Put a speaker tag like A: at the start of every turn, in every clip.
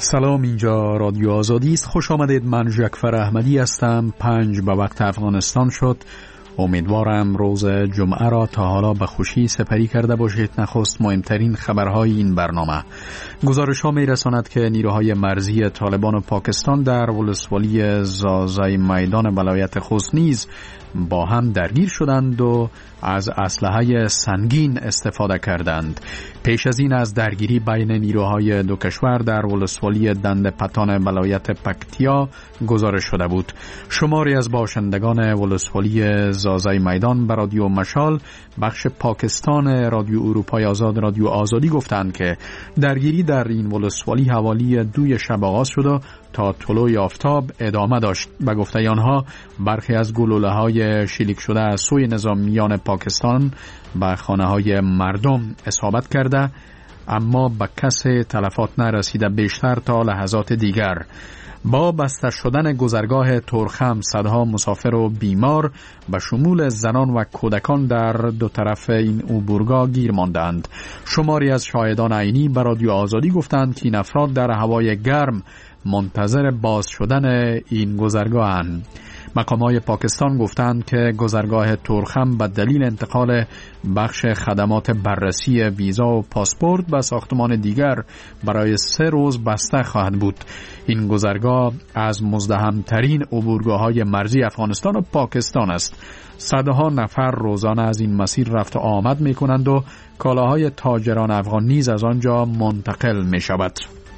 A: سلام، اینجا رادیو آزادی است. خوش آمدید. من جعفر احمدی هستم. 5 به وقت افغانستان شد. امیدوارم روز جمعه را تا حالا به خوشی سپری کرده باشید. نخست مهمترین خبرهای این برنامه. گزارش ها می رساند که نیروهای مرزی طالبان و پاکستان در ولسوالی زازای میدان ولایت خوست نیز با هم درگیر شدند و از اسلحه سنگین استفاده کردند. پیش از این از درگیری بین نیروهای دو کشور در ولسوالی دند پتان ولایت پکتیا گزارش شده بود. شماری از باشندگان ولسوالی زازای میدان به رادیو مشال بخش پاکستان رادیو اروپای آزاد رادیو آزادی گفتند که درگیری در این ولسوالی حوالی 2 شب آغاز شد و تا طلوع آفتاب ادامه داشت. به گفته آنها برخی از گلوله‌های شلیک شده از سوی نظامیان پاکستان به خانه‌های مردم اصابت کرده، اما به کسی تلفات نرسیده. بیشتر تا لحظات دیگر با بسته شدن گذرگاه تورخم صدها مسافر و بیمار به شمول زنان و کودکان در دو طرف این عبورگاه گیر ماندند. شماری از شاهدان عینی به رادیو آزادی گفتند که این افراد در هوای گرم منتظر باز شدن این گذرگاهند. مقامات پاکستان گفتند که گذرگاه تورخم به دلیل انتقال بخش خدمات بررسی ویزا و پاسپورت به ساختمان دیگر برای 3 روز بسته خواهد بود. این گذرگاه از مزدحمترین عبورگاه‌های مرزی افغانستان و پاکستان است. صدها نفر روزانه از این مسیر رفت و آمد می کنند و کالاهای تاجران افغان نیز از آنجا منتقل می شود.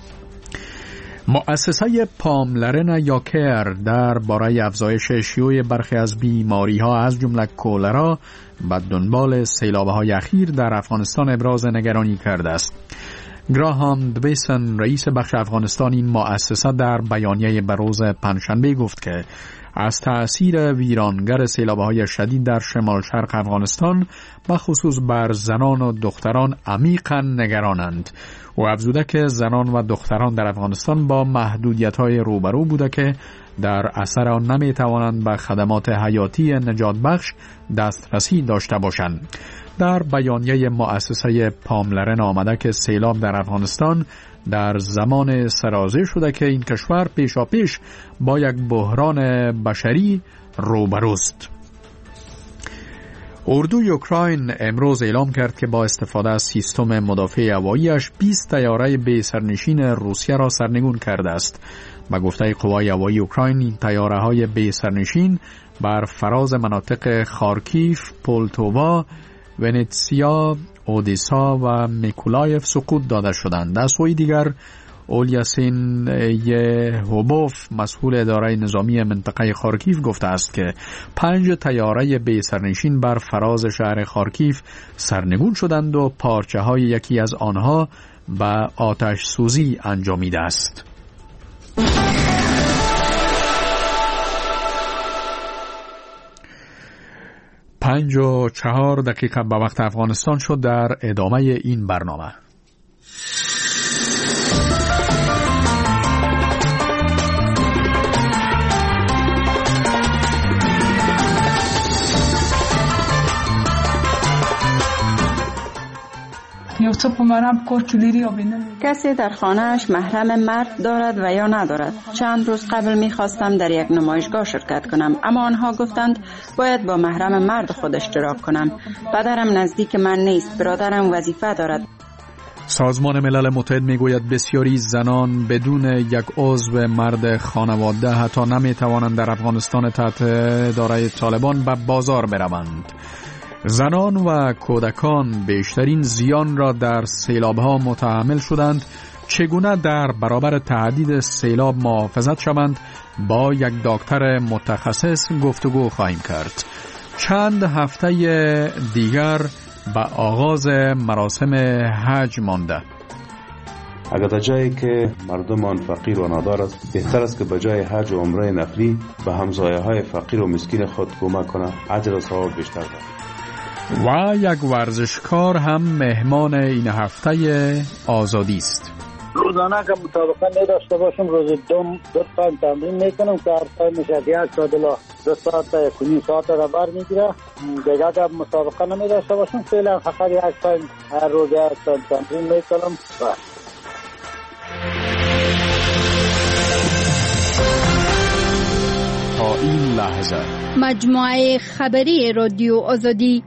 A: مؤسسه پاملرن یا کیر در باره افزایش شیوع برخی از بیماری‌ها از جمله کولرا به دنبال سیلاب‌های اخیر در افغانستان ابراز نگرانی کرده است. گراهام دویسن رئیس بخش افغانستان این مؤسسه در بیانیه به روز پنجشنبه گفت که از تأثیر ویرانگر سیلاب‌های شدید در شمال شرق افغانستان به خصوص بر زنان و دختران عمیقاً نگرانند. و افزوده که زنان و دختران در افغانستان با محدودیت‌های روبرو بوده که در اثر آن نمی‌توانند به خدمات حیاتی نجات بخش دسترسی داشته باشند. در بیانیه مؤسسه پاملرن آمده که سیلاب در افغانستان در زمان سرازیر شده که این کشور پیشاپیش با یک بحران بشری روبروست. اردوی اوکراین امروز اعلام کرد که با استفاده از سیستم مدافع هوایی‌اش 20 طیاره بی سرنشین روسیه را سرنگون کرده است. به گفته قوای هوایی اوکراین این طیاره‌های بی سرنشین بر فراز مناطق خارکیف، پولتووا، ونیتسیا، اودیسا و میکولایف سقوط داده شدند. در سوی دیگر اولیاسین یهوبوف مسئول اداره نظامی منطقه خارکیف گفته است که 5 طیاره بی سرنشین بر فراز شهر خارکیف سرنگون شدند و پارچه های یکی از آنها به آتش سوزی انجامیده است. 5:04 به وقت افغانستان شد. در ادامه این برنامه
B: کسی در خانه‌اش محرم مرد دارد و یا ندارد. چند روز قبل می‌خواستم در یک نمایشگاه شرکت کنم، اما آنها گفتند باید با محرم مرد خود اشتراک کنم. پدرم نزدیک من نیست، برادرم وظیفه دارد.
A: سازمان ملل متحد میگوید بسیاری زنان بدون یک عضو مرد خانواده حتی نمی‌توانند در افغانستان تحت اداره طالبان به بازار بروند. زنان و کودکان بیشترین زیان را در سیلاب‌ها متحمل شدند. چگونه در برابر تهدید سیلاب محافظت شوند؟ با یک دکتر متخصص گفتگو خواهیم کرد. چند هفته دیگر به آغاز مراسم حج مانده.
C: اگر در جایی که مردمان فقیر و نادار است، بهتر است که به جای حج و عمره نفلی به همسایه‌های فقیر و مسکین خود کمک کنند، اجر و ثواب بیشتر دارد.
A: و یک ورزشکار هم مهمان این هفته آزادی است.
D: روزانه که مطابقه نداشته باشم روز دو تایم تمرین میکنم که هر تایمش از 1 ساعت الی 2 ساعت تا 1.5 ساعت را بر میگیره. دیگه که مطابقه نمیداشته باشم فعلا فقط 1 تایم هر روز 1 تایم تمرین میکنم.
A: تا این لحظه.
E: مجموعه خبری رادیو آزادی.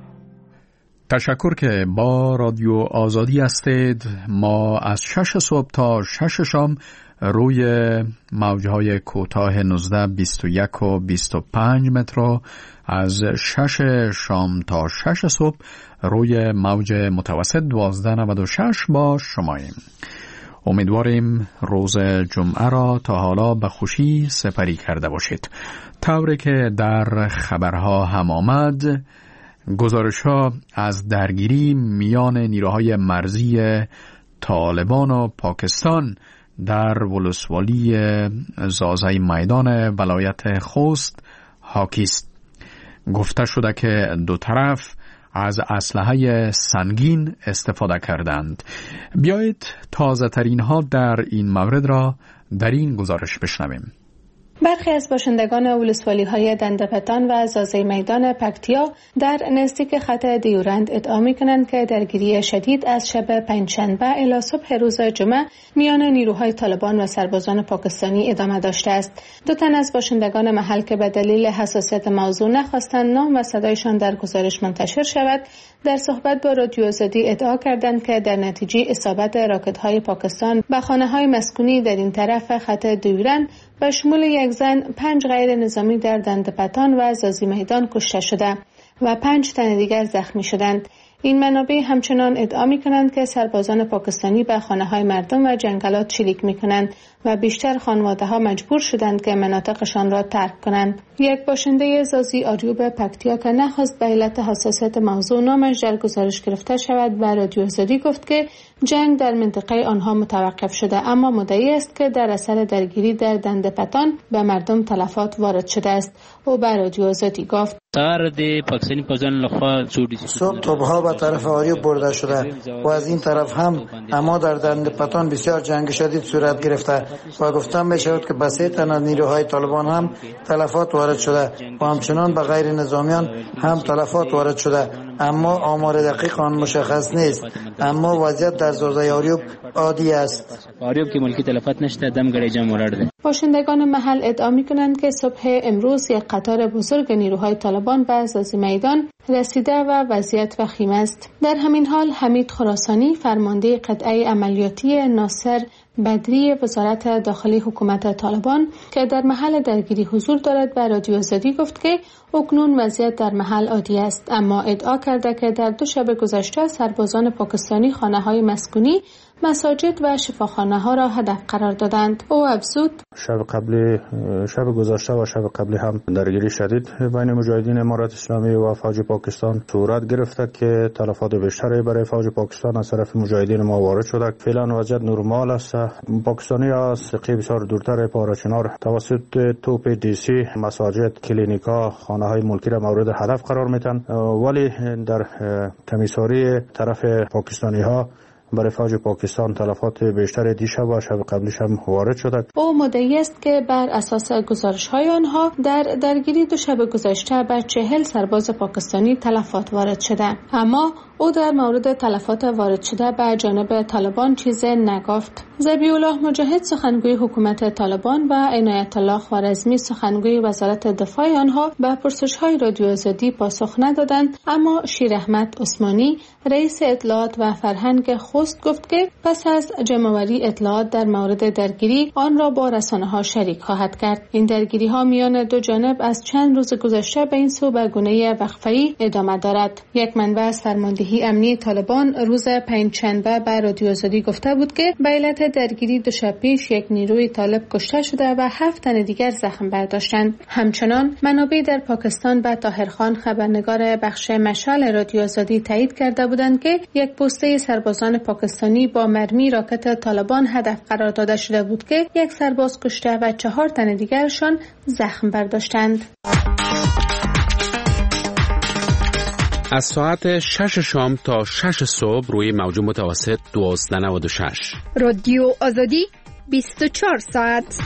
A: تشکر که با رادیو آزادی هستید. ما از 6 صبح تا 6 شام روی موجهای کوتاه 19, 21 و 25 متر، از 6 شام تا 6 صبح روی موج متوسط 1296 با شماییم. امیدواریم روز جمعه را تا حالا به خوشی سپری کرده باشید. طوری که در خبرها هم آمد، گزارش‌ها از درگیری میان نیروهای مرزی طالبان و پاکستان در ولسوالی زازای میدان ولایت خوست حاکی است. گفته شده که دو طرف از اسلحه سنگین استفاده کردند. بیایید تازه ترین ها در این مورد را در این گزارش بشنویم.
F: برخی از باشندگان ولسوالی‌های دندپتان و زازای میدان پکتیا در نزدیک خط دیورند ادعا می‌کنند که درگیری شدید از شب پنجشنبه الی صبح روز جمعه میان نیروهای طالبان و سربازان پاکستانی ادامه داشته است. دو تن از باشندگان محل که به دلیل حساسیت موضوع نخواستند نام و صدایشان در گزارش منتشر شود، در صحبت با رادیو آزادی ادعا کردند که در نتیجه اصابت راکت‌های پاکستان به خانه‌های مسکونی در این طرف خط دیورند به شمول یک زن 5 غیر نظامی در دندپتان و زازی میدان کشته شده و 5 تن دیگر زخمی شدند. این منابع همچنان ادعا می‌کنند که سربازان پاکستانی به خانه‌های مردم و جنگلات چلیک می‌کنند و بیشتر خانواده‌ها مجبور شدند که مناطقشان را ترک کنند. یک باشنده زازی آریوب پکتیا که نخواست به علت حساسیت موضوع نامش در گزارش گرفته شود و رادیو آزادی گفت که جنگ در منطقه آنها متوقف شده، اما مدعی است که در اثر درگیری در دندپتان به مردم تلفات وارد شده است. او به رادیو آزادی گفت
G: صبح توپ‌ها به طرف آریوب برده شده و از این طرف هم، اما در دندپتان بسیار جنگ شدید صورت گرفته و گفتم می‌شود که به 3 تن از نیروهای طالبان هم تلفات وارد شده و همچنان به غیر نظامیان هم تلفات وارد شده، اما آمار دقیق آن مشخص نیست. اما وضعیت در زازای آریوب عادی است.
H: آریوب که ملکی تلفات نشده، دم گره جمع ورده.
F: باشندگان محل ادعا می‌کنند که صبح امروز یک قطار بزرگ نیروهای طالبان به زازی میدان رسیده و وضعیت وخیم است. در همین حال حمید خراسانی، فرمانده قطعه عملیاتی ناصر بدری وزارت داخلی حکومت طالبان که در محل درگیری حضور دارد، به رادیو آزادی گفت که اکنون وضعیت در محل عادی است، اما ادعا کرده که در 2 شب گذشته سربازان پاکستانی خانه‌های مسکونی، مساجد و شفاخانه‌ها را هدف قرار دادند. او افزود:
I: شب گذشته و شب قبلی هم درگیری شدید بین مجاهدین امارت اسلامی و فوج پاکستان صورت گرفته که تلفات بیشتری برای فوج پاکستان از طرف مجاهدین ما وارد شده. فعلا وضعیت نرمال است. پاکستانی ها سقی بسیار دورتر پاراچنار توسط توپ دیسی مساجد، کلینیکا، خانه‌های ملکی را مورد هدف قرار میدن، ولی در تمیزسازی طرف پاکستانی ها برای فوج پاکستان تلفات بیشتر دیشب و شب قبلش هم وارد شده.
F: او مدعی است که بر اساس گزارش‌های آنها در درگیری 2 شب گذشته به 40 سرباز پاکستانی تلفات وارد شده، اما او در مورد تلفات وارد شده به جانب طالبان چیزی نگفت. ذبیح‌الله مجاهد، سخنگوی حکومت طالبان، و عنایت الله خوارزمی، سخنگوی وزارت دفاع آنها، به پرسش‌های رادیو آزادی پاسخ ندادند، اما شیر احمد عثمانی، رئیس اطلاعات و فرهنگ خوست، گفت که پس از جمع‌آوری اطلاعات در مورد درگیری آن را با رسانه‌ها شریک خواهد کرد. این درگیری‌ها میان 2 جانب از چند روز گذشته به این سو به گونه وقفه‌ای ادامه دارد. یک منبع از فرماندهی امنی طالبان روز پنجشنبه به رادیو آزادی گفته بود که به علت درگیری 2 شب پیش یک نیروی طالب کشته شده و 7 تن دیگر زخم برداشتند. همچنان منابع در پاکستان به طاهرخان، خبرنگار بخش مشعل رادیو آزادی، تایید کرده بودند که یک پوسته سربازان پاکستانی با مرمی راکت طالبان هدف قرار داده شده بود که 1 سرباز کشته و 4 تن دیگرشان زخم برداشتند.
J: از ساعت 6 شام تا 6 صبح روی موج متوسط 1296.
E: رادیو آزادی 24 ساعت.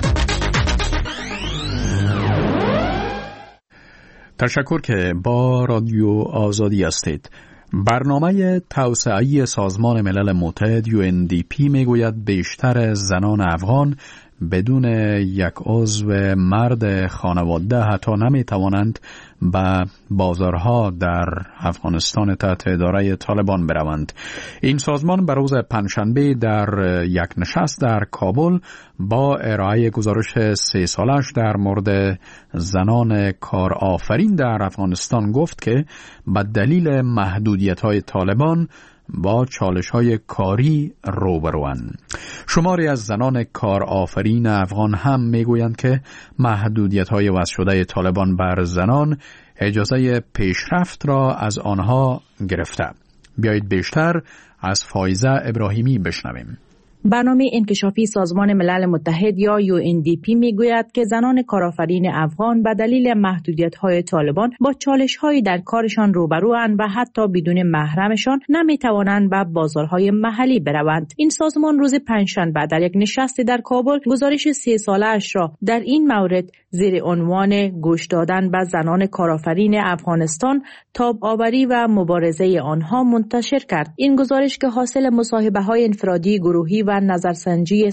A: تشکر که با رادیو آزادی هستید. برنامه توسعه‌ای سازمان ملل متحد UNDP میگوید بیشتر زنان افغان بدون یک عضو مرد خانواده حتی نمی توانند به بازارها در افغانستان تحت اداره طالبان بروند. این سازمان به روز پنجشنبه در یک نشست در کابل با ارائه گزارش 3 سالش در مورد زنان کارآفرین در افغانستان گفت که به دلیل محدودیت‌های طالبان با چالش‌های کاری روبروند. شماری از زنان کارآفرین افغان هم میگویند که محدودیت‌های وضع شده طالبان بر زنان اجازه پیشرفت را از آنها گرفته. بیایید بیشتر از فایزه ابراهیمی بشنویم.
K: برنامه انکشافی سازمان ملل متحد یا UNDP میگوید که زنان کارآفرین افغان به دلیل محدودیت‌های طالبان با چالش‌های در کارشان روبروند و حتی بدون محرمشان نمی‌توانند به بازارهای محلی بروند. این سازمان روز پنجشنبه در یک نشست در کابل گزارش 3 ساله‌اش را در این مورد زیر عنوان گوش دادن به زنان کارآفرین افغانستان، تاب آوری و مبارزه آنها منتشر کرد. این گزارش که حاصل مصاحبه‌های انفرادی، گروهی و نظرسنجی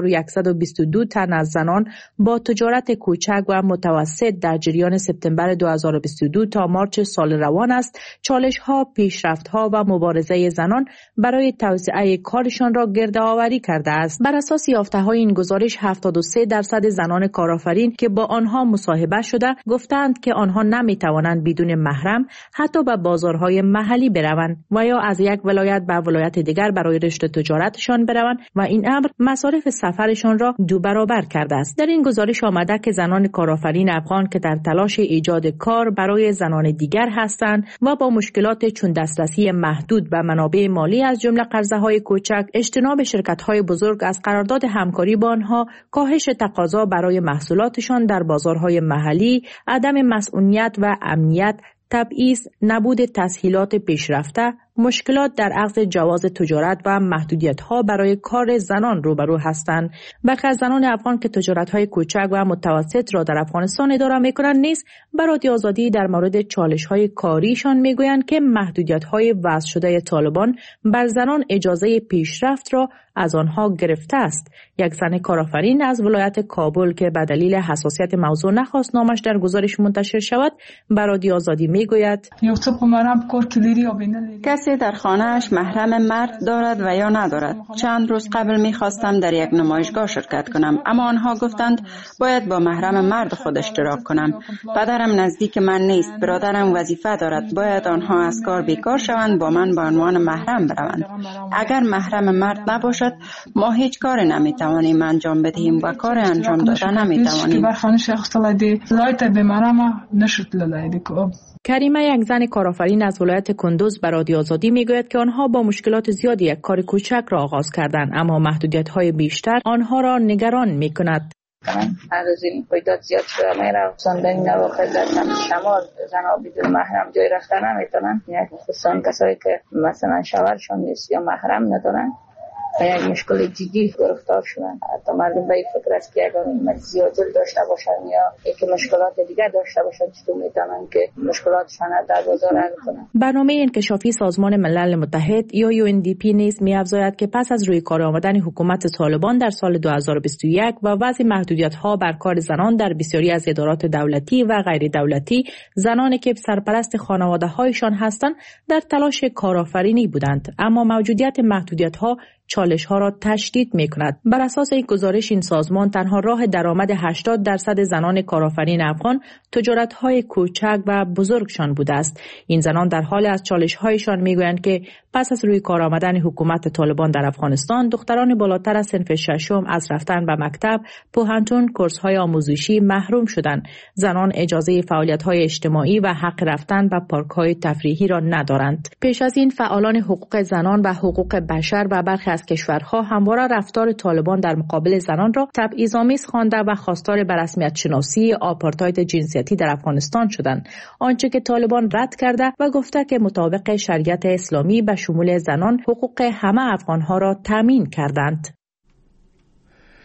K: 3122 تن از زنان با تجارت کوچک و متوسط در جریان سپتامبر 2022 تا مارچ سال روان است، چالش‌ها، پیشرفت‌ها و مبارزه زنان برای توسعه کارشان را گردآوری کرده است. بر اساس یافته‌های این گزارش 73% زنان کارآفرین که با آنها مصاحبه شده گفتند که آنها نمی‌توانند بدون محرم حتی به بازارهای محلی بروند و یا از یک ولایت به ولایت دیگر برای رشد تجارتشان بروند و این امر مصارف سفرشان را 2 برابر کرده است. در این گزارش آمده که زنان کارآفرین افغان که در تلاش ایجاد کار برای زنان دیگر هستند و با مشکلات چون دسترسی محدود به منابع مالی از جمله قرضه‌های کوچک، اجتناب شرکت‌های بزرگ از قرارداد همکاری با آنها، کاهش تقاضا برای محصولاتشان در بازارهای محلی، عدم مسئولیت و امنیت، تبعیض، نبود تسهیلات پیشرفته، مشکلات در اخذ جواز تجارت و محدودیت‌ها برای کار زنان روبرو هستند. برخی از زنان افغان که تجارت‌های کوچک و متوسط را در افغانستان اداره می‌کنند نیز به رادیو آزادی در مورد چالش‌های کاریشان می‌گویند که محدودیت‌های وضع شده طالبان بر زنان اجازه پیشرفت را از آنها گرفته است. یک زن کارآفرین از ولایت کابل که به دلیل حساسیت موضوع نخواست نامش در گزارش منتشر شود، به رادیو آزادی می‌گوید:
B: کسی در خانه‌اش محرم مرد دارد و یا ندارد. چند روز قبل می‌خواستم در یک نمایشگاه شرکت کنم، اما آنها گفتند باید با محرم مرد خود اشتراک کنم. پدرم نزدیک من نیست، برادرم وظیفه دارد، باید آنها از کار بیکار شوند، با من به عنوان محرم بروند. اگر محرم مرد نباشد ما هیچ کاری نمی‌توانیم انجام بدهیم و کار انجام دادن نمی‌توانیم.
K: کریمه، یک زن کارآفرین از ولایت کندوز، به رادیو آزادی میگوید که آنها با مشکلات زیادی یک کار کوچک را آغاز کردند، اما محدودیت‌های بیشتر آنها را نگران می‌کند.
L: از این قیدات زیاد شده میره، در این واقع در شمال زنها بدون محرم جای رفتن نمیتونن، خصوصا کسایی که مثلا شوهرشون نیست یا محرم ندارن و یک مشکل جدی گرفتار شدن. حتی مردم به این فکر است که اگر زیادل داشته باشن یا یک مشکلات دیگر داشته باشن چطور میتونن که مشکلاتشان در بازار حل کنن.
K: برنامه انکشافی سازمان ملل متحد یا UNDP نیز می‌افزاید که پس از روی کار آمدن حکومت طالبان در سال 2021 و وضع محدودیت‌ها بر کار زنان در بسیاری از ادارات دولتی و غیر دولتی، زنانی که سرپرست خانواده‌هایشان هستند در تلاش کارآفرینی بودند، اما موجودیت محدودیت‌ها چالش‌ها را تشدید می‌کند. بر اساس این گزارش این سازمان تنها راه درآمد 80% زنان کارآفرین افغان تجارت‌های کوچک و بزرگشان بوده است. این زنان در حال از چالش‌هایشان می‌گویند که پس از روی کار آمدن حکومت طالبان در افغانستان، دختران بالاتر از صنف ششم از رفتن به مکتب، پوهنتون، کورس‌های آموزشی محروم شدند. زنان اجازه فعالیت‌های اجتماعی و حق رفتن به پارک‌های تفریحی را ندارند. پیش از این فعالان حقوق زنان و حقوق بشر و برخی از کشورها همواره رفتار طالبان در مقابل زنان را تبعیض‌آمیز خوانده و خواستار به رسمیت شناسی آپارتاید جنسیتی در افغانستان شدند، آنچه که طالبان رد کرده و گفته که مطابق شریعت اسلامی به شمول زنان حقوق همه افغانها را تامین کردند.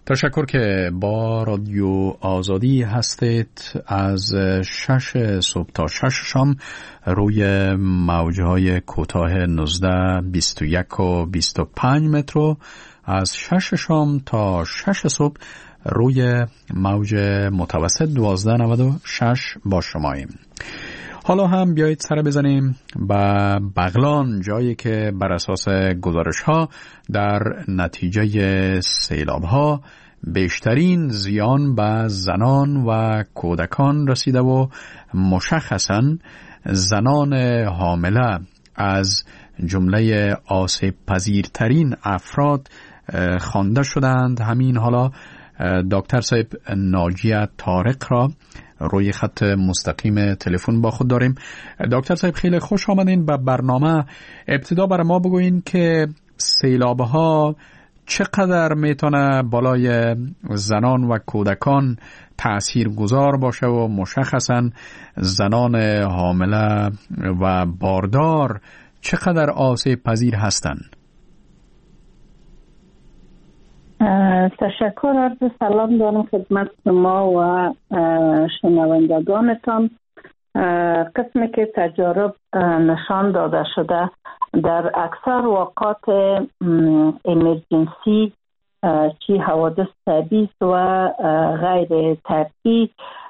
A: تشکر که با رادیو آزادی هستید. از 6 صبح تا 6 شام روی موجهای کوتاه 19 21 و 25 متر و از 6 شام تا 6 صبح روی موج متوسط 1296 با شماییم. حالا هم بیایید سر بزنیم به بغلان، جایی که بر اساس گزارش ها در نتیجه سیلاب ها بیشترین زیان به زنان و کودکان رسیده و مشخصاً زنان حامله از جمله آسیب پذیرترین افراد خوانده شدند. همین حالا دکتر صاحب ناجیه طارق را روی خط مستقیم تلفن با خود داریم. دکتر صاحب خیلی خوش آمدین به برنامه. ابتدا برای ما بگوین که سیلاب ها چقدر میتونه بالای زنان و کودکان تأثیر گذار باشه و مشخصا زنان حامله و باردار چقدر آسیب پذیر هستند؟
L: تشکر، عرض سلام دارم خدمت شما و شنوندگانتان. قسمی که تجارب نشان داده شده در اکثر واقعات امرجنسی چی حوادث طبیعی و غیر طبیعی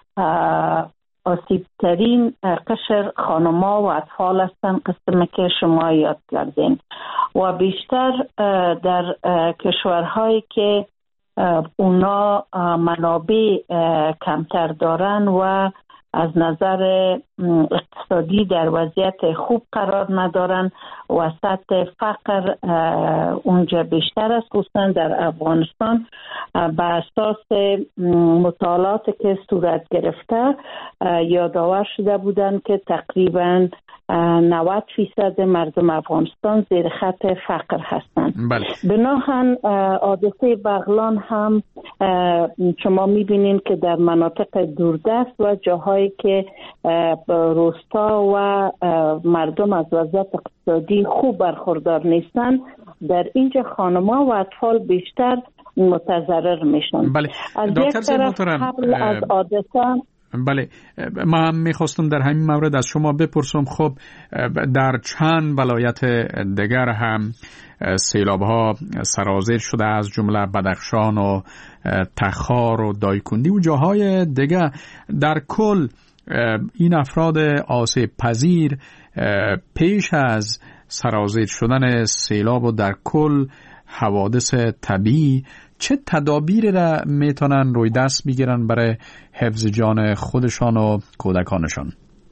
L: آسیب ترین قشر خانم‌ها و اطفال هستند، قسمی که شما یاد کردین و بیشتر در کشورهایی که اونا منابع کمتر دارن و از نظر اقتصادی در وضعیت خوب قرار ندارن و سطح فقر اونجا بیشتر است. خصوصا در افغانستان به اساس مطالعات که صورت گرفته یادآور شده بودند که تقریبا 90% مردم افغانستان زیر خط فقر هستند. بناهن حادثه بغلان هم شما میبینید که در مناطق دوردست و جاهایی که روستا و مردم از وضعیت اقتصادی خوب برخوردار نیستند، در اینجا خانم‌ها و اطفال بیشتر متضرر میشن.
A: بله.
L: از
A: دکتر
L: یک طرف قبل از حادثه
A: بله، ما هم میخواستم در همین مورد از شما بپرسم. خب در چند ولایت دیگر هم سیلاب ها سرازیر شده، از جمله بدخشان و تخار و دایکندی و جاهای دیگر. در کل این افراد آسیب پذیر پیش از سرازیر شدن سیلاب و در کل حوادث طبیعی چه تدابیر را میتونن روی دست بگیرن برای حفظ جان خودشان و کودکانشان؟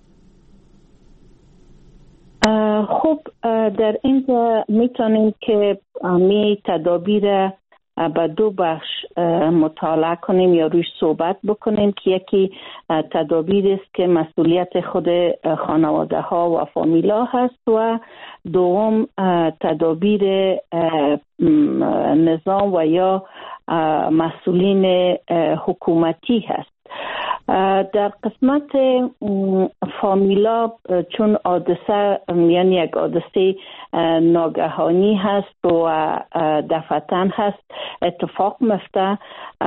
L: خب در اینجا میتونیم که می تدابیر به دو بخش مطالعه کنیم یا روش صحبت بکنیم که یکی تدابیر است که مسئولیت خود خانواده ها و فامیلا هست و دوم تدابیر نظام و یا مسئولین حکومتی هست. در قسمت فامیلا چون حادثه یعنی یک حادثه ناگهانی هست و دفعتاً هست اتفاق میفته،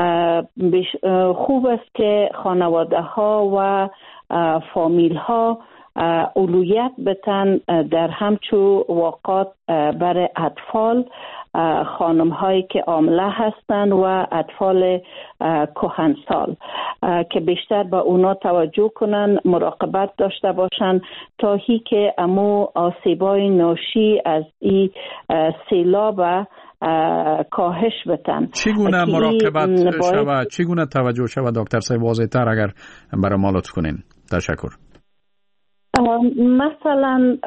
L: خوب است که خانواده ها و فامیل ها اولویت بتن در همچو واقعات برای اطفال، خانم هایی که حامله هستند و اطفال کهنسال که بیشتر به اونا توجه کنن، مراقبت داشته باشن تا هی که امو آسیبای ناشی از این سیلاب کاهش بتن.
A: چگونه مراقبت شود؟ چگونه توجه شود دکتر صاحب؟ واضح تر اگر برای ما لطف کنین. تشکر.
L: مثلا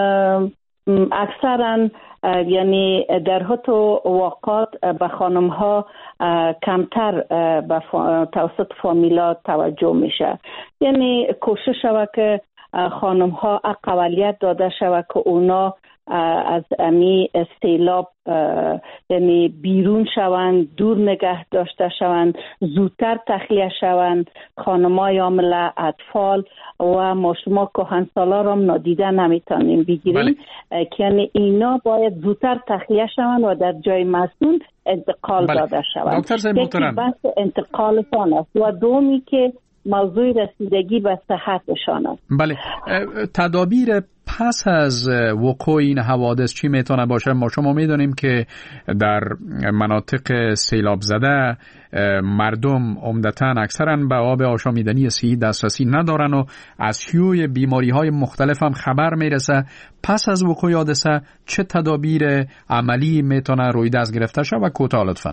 L: اکثرا یعنی در حتی واقعات به خانم ها کمتر به توسط فامیلا توجه میشه، یعنی کوشش شود که خانم ها اقلیت داده شود که اونا
B: از امی سیلاب یعنی بیرون شوند، دور نگه داشته شوند، زودتر تخلیه شوند. خانمای حامله، اطفال و ما شما کهنسالا را نادیده نمیتونیم بگیریم که یعنی اینا باید زودتر تخلیه شوند و در جای مسئول انتقال داده شوند.
A: دکتر صاحب محترم،
B: بحث انتقالشان است و دومی که موضوع رسیدگی به صحتشان است.
A: بله، تدابیر پس از وقوع این حوادث چی میتونه باشه؟ ما شما میدونیم که در مناطق سیلاب زده مردم عمدتاً اکثراً به آب آشامیدنی صحی دسترسی ندارن و از شیوع بیماری‌های مختلف هم خبر میرسه. پس از وقوع حادثه چه تدابیر عملی میتونه روی دست گرفته شه و کوتاه لطفاً؟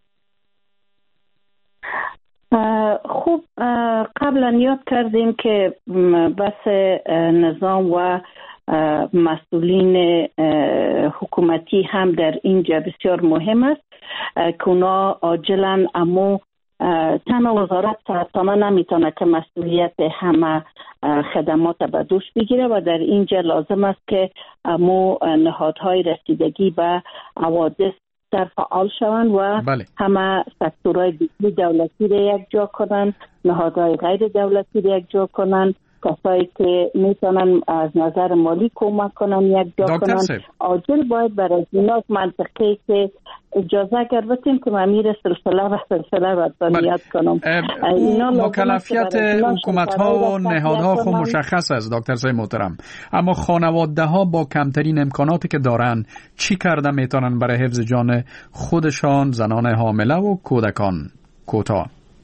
B: خوب، قبلا یاد کردیم که بس نظام و مسئولین حکومتی هم در اینجا بسیار مهم است که اونا عاجلا اما تنها وزارت سرطانه نمیتونه که مسئولیت همه خدمات به دوش بگیره و در اینجا لازم است که اما نهادهای رسیدگی به حوادث در فعال شوند و همه سکتورهای دولتی را یک جا کنند، نهادهای غیر دولتی را یک جا کنند، کسایی که میتونن از نظر مالی کمک کنن یک جا کنن. عاجل باید برای اینا منطقی که اجازه اگر بتیم که امیر سلسله و بنیاد کنم.
A: مکلفیت حکومت‌ها و نهادها خود مشخص است دکتر صاحب محترم، اما خانواده ها با کمترین امکاناتی که دارن چی کرده میتونن برای حفظ جان خودشان، زنان حامله و کودکان؟ کوتاه.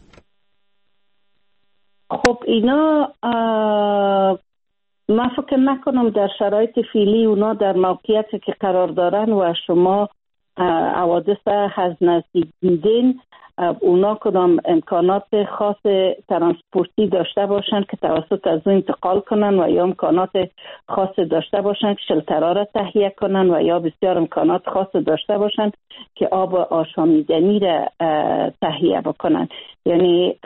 B: خب اینا من فکر نکنم در شرایط فعلی اونا در موقعیتی که قرار دارن و شما حوادث از نزدیک دیدین، اونا کدام امکانات خاص ترانسپورتی داشته باشن که توسط از اون انتقال کنن و یا امکانات خاص داشته باشن که شلترها را تهیه کنن و یا بسیار امکانات خاص داشته باشن که آب آشامیدنی را تهیه بکنن. یعنی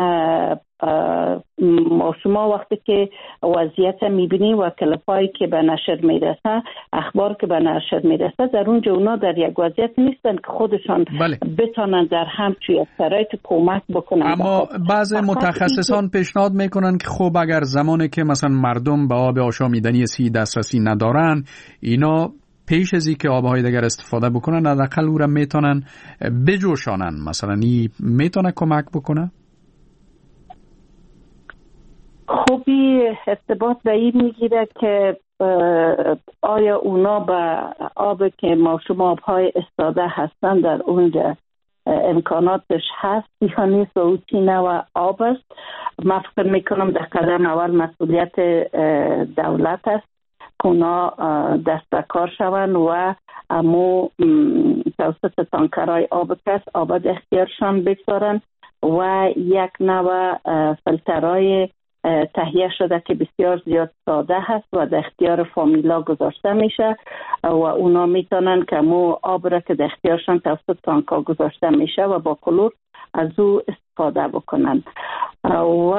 B: شما وقتی که وضعیت میبینیم و کلپایی که به نشر میرسه، اخبار که به نشر میرسه، در اونجا اونا در یک وضعیت نیستن که خودشان بتانن در همچون شرایط کمک بکنن.
A: اما بعض متخصصان پیشنهاد میکنن که خب اگر زمانی که مثلا مردم به آب آشامیدنی صحی دسترسی ندارن، اینا پیش از اینکه آبهای دیگر استفاده بکنن حداقل او را میتونن بجوشانن، مثلا این میتونه کمک بکنه.
B: خوبی ارتباط به این میگیره که آیا اونا به آب که ما شما آبهای استاده هستن در اونجا امکاناتش هست یا نیست و او چی نوع آب است. من فکر میکنم در قدم اول مسئولیت دولت است که اونا دست کار شوند و امو توسط تانکرهای آب کس آب اختیارشان بگذارن و یک نوع فیلترهای تهیه شده که بسیار زیاد ساده هست و در اختیار فامیلا گذاشته میشه و اونا میتونن که مو آب را که در اختیارشان توسط تانکا گذاشته میشه و با کلور از او استفاده بکنن. و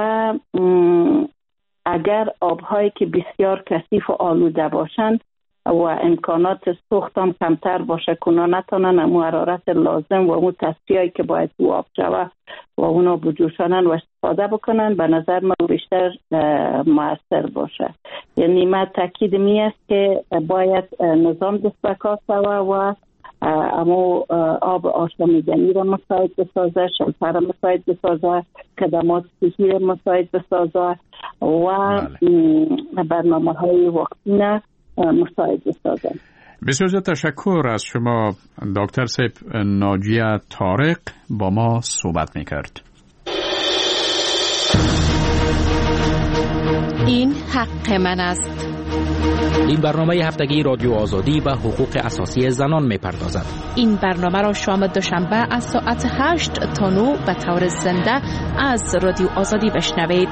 B: اگر آبهایی که بسیار کثیف و آلوده باشن و امکانات سوخت هم کمتر باشه که اونا نتونن امو حرارت لازم و امو تصفیه‌ای که باید تو آب شوه و اونا بجوشانن و استفاده بکنن، به نظر من بیشتر مؤثر باشه. یعنی من تاکید می است که باید نظام دستکار شوه و امو آب آشامیدنی را مساعد بسازه، شلتر را مساعد بسازه، خدمات صحی را مساعد بسازه و برنامه های وقتینه مساعد بسازه.
A: بسیار تشکر از شما دکتر صاحب. ناجیه طارق با ما صحبت میکرد.
M: این حق من است.
N: این برنامه هفتگی رادیو آزادی و حقوق اساسی زنان میپردازد.
M: این برنامه را شام دوشنبه از ساعت 8 تا 9 به طور زنده از رادیو آزادی بشنوید.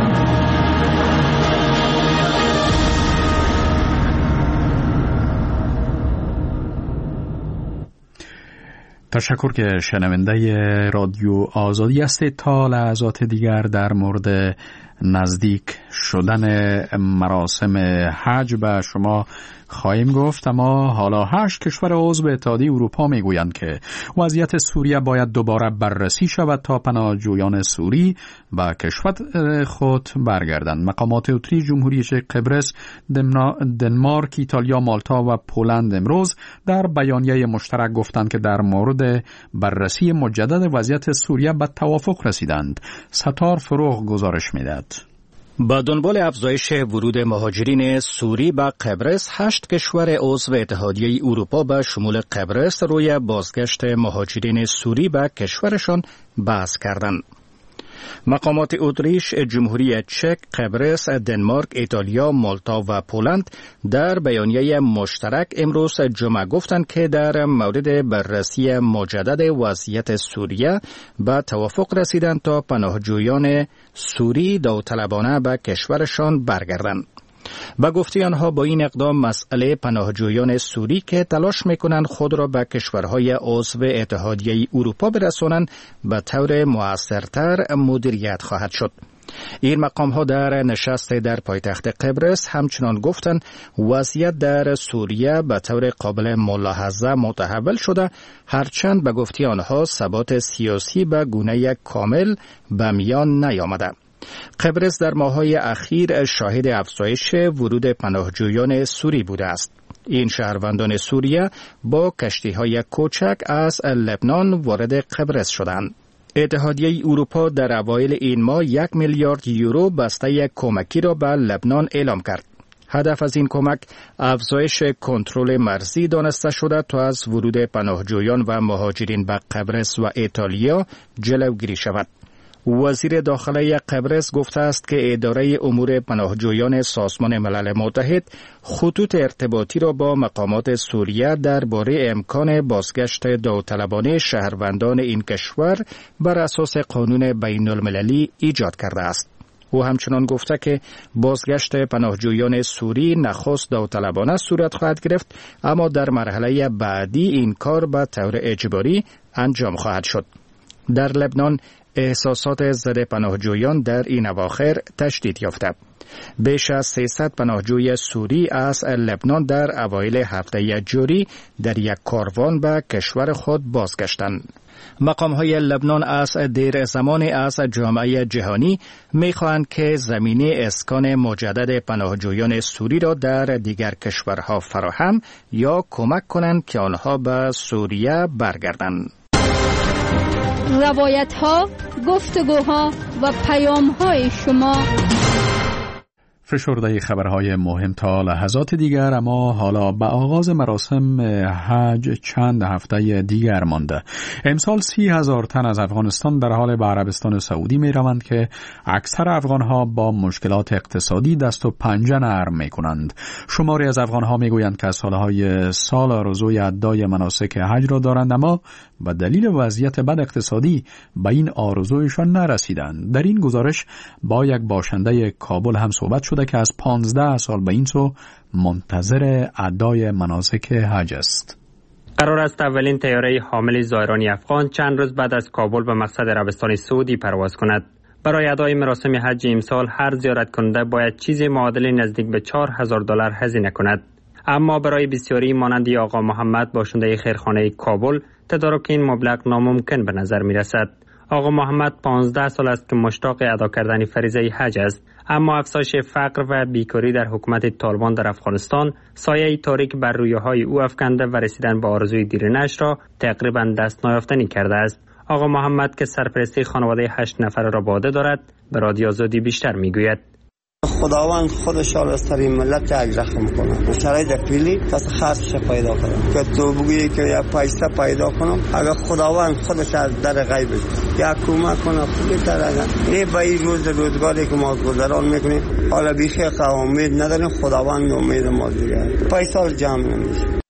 A: تشکر که شنونده رادیو آزادی هستید. تا لحظات دیگر در مورد نزدیک شدن مراسم حج به شما خواهیم گفت، اما حالا 8 کشور عضو اتحادیه اروپا میگویند که وضعیت سوریه باید دوباره بررسی شود تا پناهجویان سوری به کشور خود برگردند. مقامات اتریش، جمهوری چک، قبرس، دنمارک، ایتالیا، مالتا و پولند امروز در بیانیه مشترک گفتند که در مورد بررسی مجدد وضعیت سوریه به توافق رسیدند. ستار فروغ گزارش میدهد.
N: با دنبال افزایش ورود مهاجرین سوری به قبرس، 8 کشور عضو اتحادیه اروپا به شمول قبرس روی بازگشت مهاجرین سوری به کشورشان بحث کردند. مقامات اتریش، جمهوری چک، قبرس، دنمارک، ایتالیا، مالتا و پولند در بیانیه مشترک امروز جمعه گفتند که در مورد بررسی مجدد وضعیت سوریه به توافق رسیدند تا پناهجویان سوری داوطلبانه به کشورشان برگردند. با گفته آنها با این اقدام مسئله پناهجویان سوری که تلاش میکنند خود را به کشورهای عضو اتحادیه اروپا برسانند به طور مؤثرتر مدیریت خواهد شد. این مقام ها در نشست در پایتخت قبرس همچنان گفتند وضعیت در سوریه به طور قابل ملاحظه متحول شده، هرچند به گفته آنها ثبات سیاسی به گونه کامل به میان نیامده. قبرس در ماه‌های اخیر شاهد افزایش ورود پناهجویان سوری بوده است. این شهروندان سوریه با کشتی‌های کوچک از لبنان وارد قبرس شدند. اتحادیه اروپا در اوایل این ماه 1 میلیارد یورو بسته کمکی را به لبنان اعلام کرد. هدف از این کمک افزایش کنترل مرزی دانسته شده تا از ورود پناهجویان و مهاجرین به قبرس و ایتالیا جلوگیری شود. وزیر داخله قبرس گفته است که اداره امور پناهجویان سازمان ملل متحد خطوط ارتباطی را با مقامات سوریه درباره امکان بازگشت داوطلبانه شهروندان این کشور بر اساس قانون بین المللی ایجاد کرده است. او همچنان گفته که بازگشت پناهجویان سوری نخست داوطلبانه صورت خواهد گرفت، اما در مرحله بعدی این کار به طور اجباری انجام خواهد شد. در لبنان احساسات ضد پناهجویان در این اواخر تشدید یافته. بیش از 300 پناهجوی سوری از لبنان در اوایل هفته جاری در یک کاروان به کشور خود بازگشتند. مقام‌های لبنان از دیر زمانی از جامعه جهانی می‌خواهند که زمینه اسکان مجدد پناهجویان سوری را در دیگر کشورها فراهم یا کمک کنند که آنها به سوریه برگردند.
E: روایت‌ها، گفتگوها و پیام‌های شما.
A: فشرده خبرهای مهم تا لحظات دیگر، اما حالا به آغاز مراسم حج چند هفته دیگر مانده. امسال 30,000 تن از افغانستان در حال به عربستان سعودی می روند که اکثر افغانها با مشکلات اقتصادی دست و پنجه نرم می کنند. شماری از افغانها می گویند که از سالهای سال آرزوی ادای مناسک حج را دارند، اما به دلیل وضعیت بد اقتصادی به این آرزویشان نرسیدند. در این گزارش با یک باشنده کابل هم صحبت شده که از 15 سال به این سو منتظر ادای مناسک حج است.
O: قرار است اولین طیاره حامل زائران افغان چند روز بعد از کابل به مقصد عربستان سعودی پرواز کند. برای ادای مراسم حج امسال هر زیارت کننده باید چیزی معادل نزدیک به $4,000 هزینه کند. اما برای بسیاری مانند آقا محمد باشنده خیرخانه کابل تدارک این مبلغ ناممکن به نظر می رسد. آقا محمد 15 سال است که مشتاق ادا کردن فریضه حج است، اما افزایش فقر و بیکاری در حکومت طالبان در افغانستان سایه تاریک بر رویاهای او افکنده و رسیدن به آرزوی دیرینه‌اش را تقریبا دست نیافتنی کرده است. آقا محمد که سرپرستی خانواده 8 نفره را به عهده دارد به رادیو آزادی بیشتر میگوید.
P: خداوند خودش از ترین ملت یک رحم کنه، شرایط فعلی پس خاصش پیدا کنه که تو بگویی که یا پیسه پیدا کنم، اگر خداوند خودش از در غیب یا کمک کنه خوبی تر این به این روزگاری که ما گذران میکنیم حالا بیخی امید نداریم، خداوند امید ما دیگه پیسه جمع نمیشه.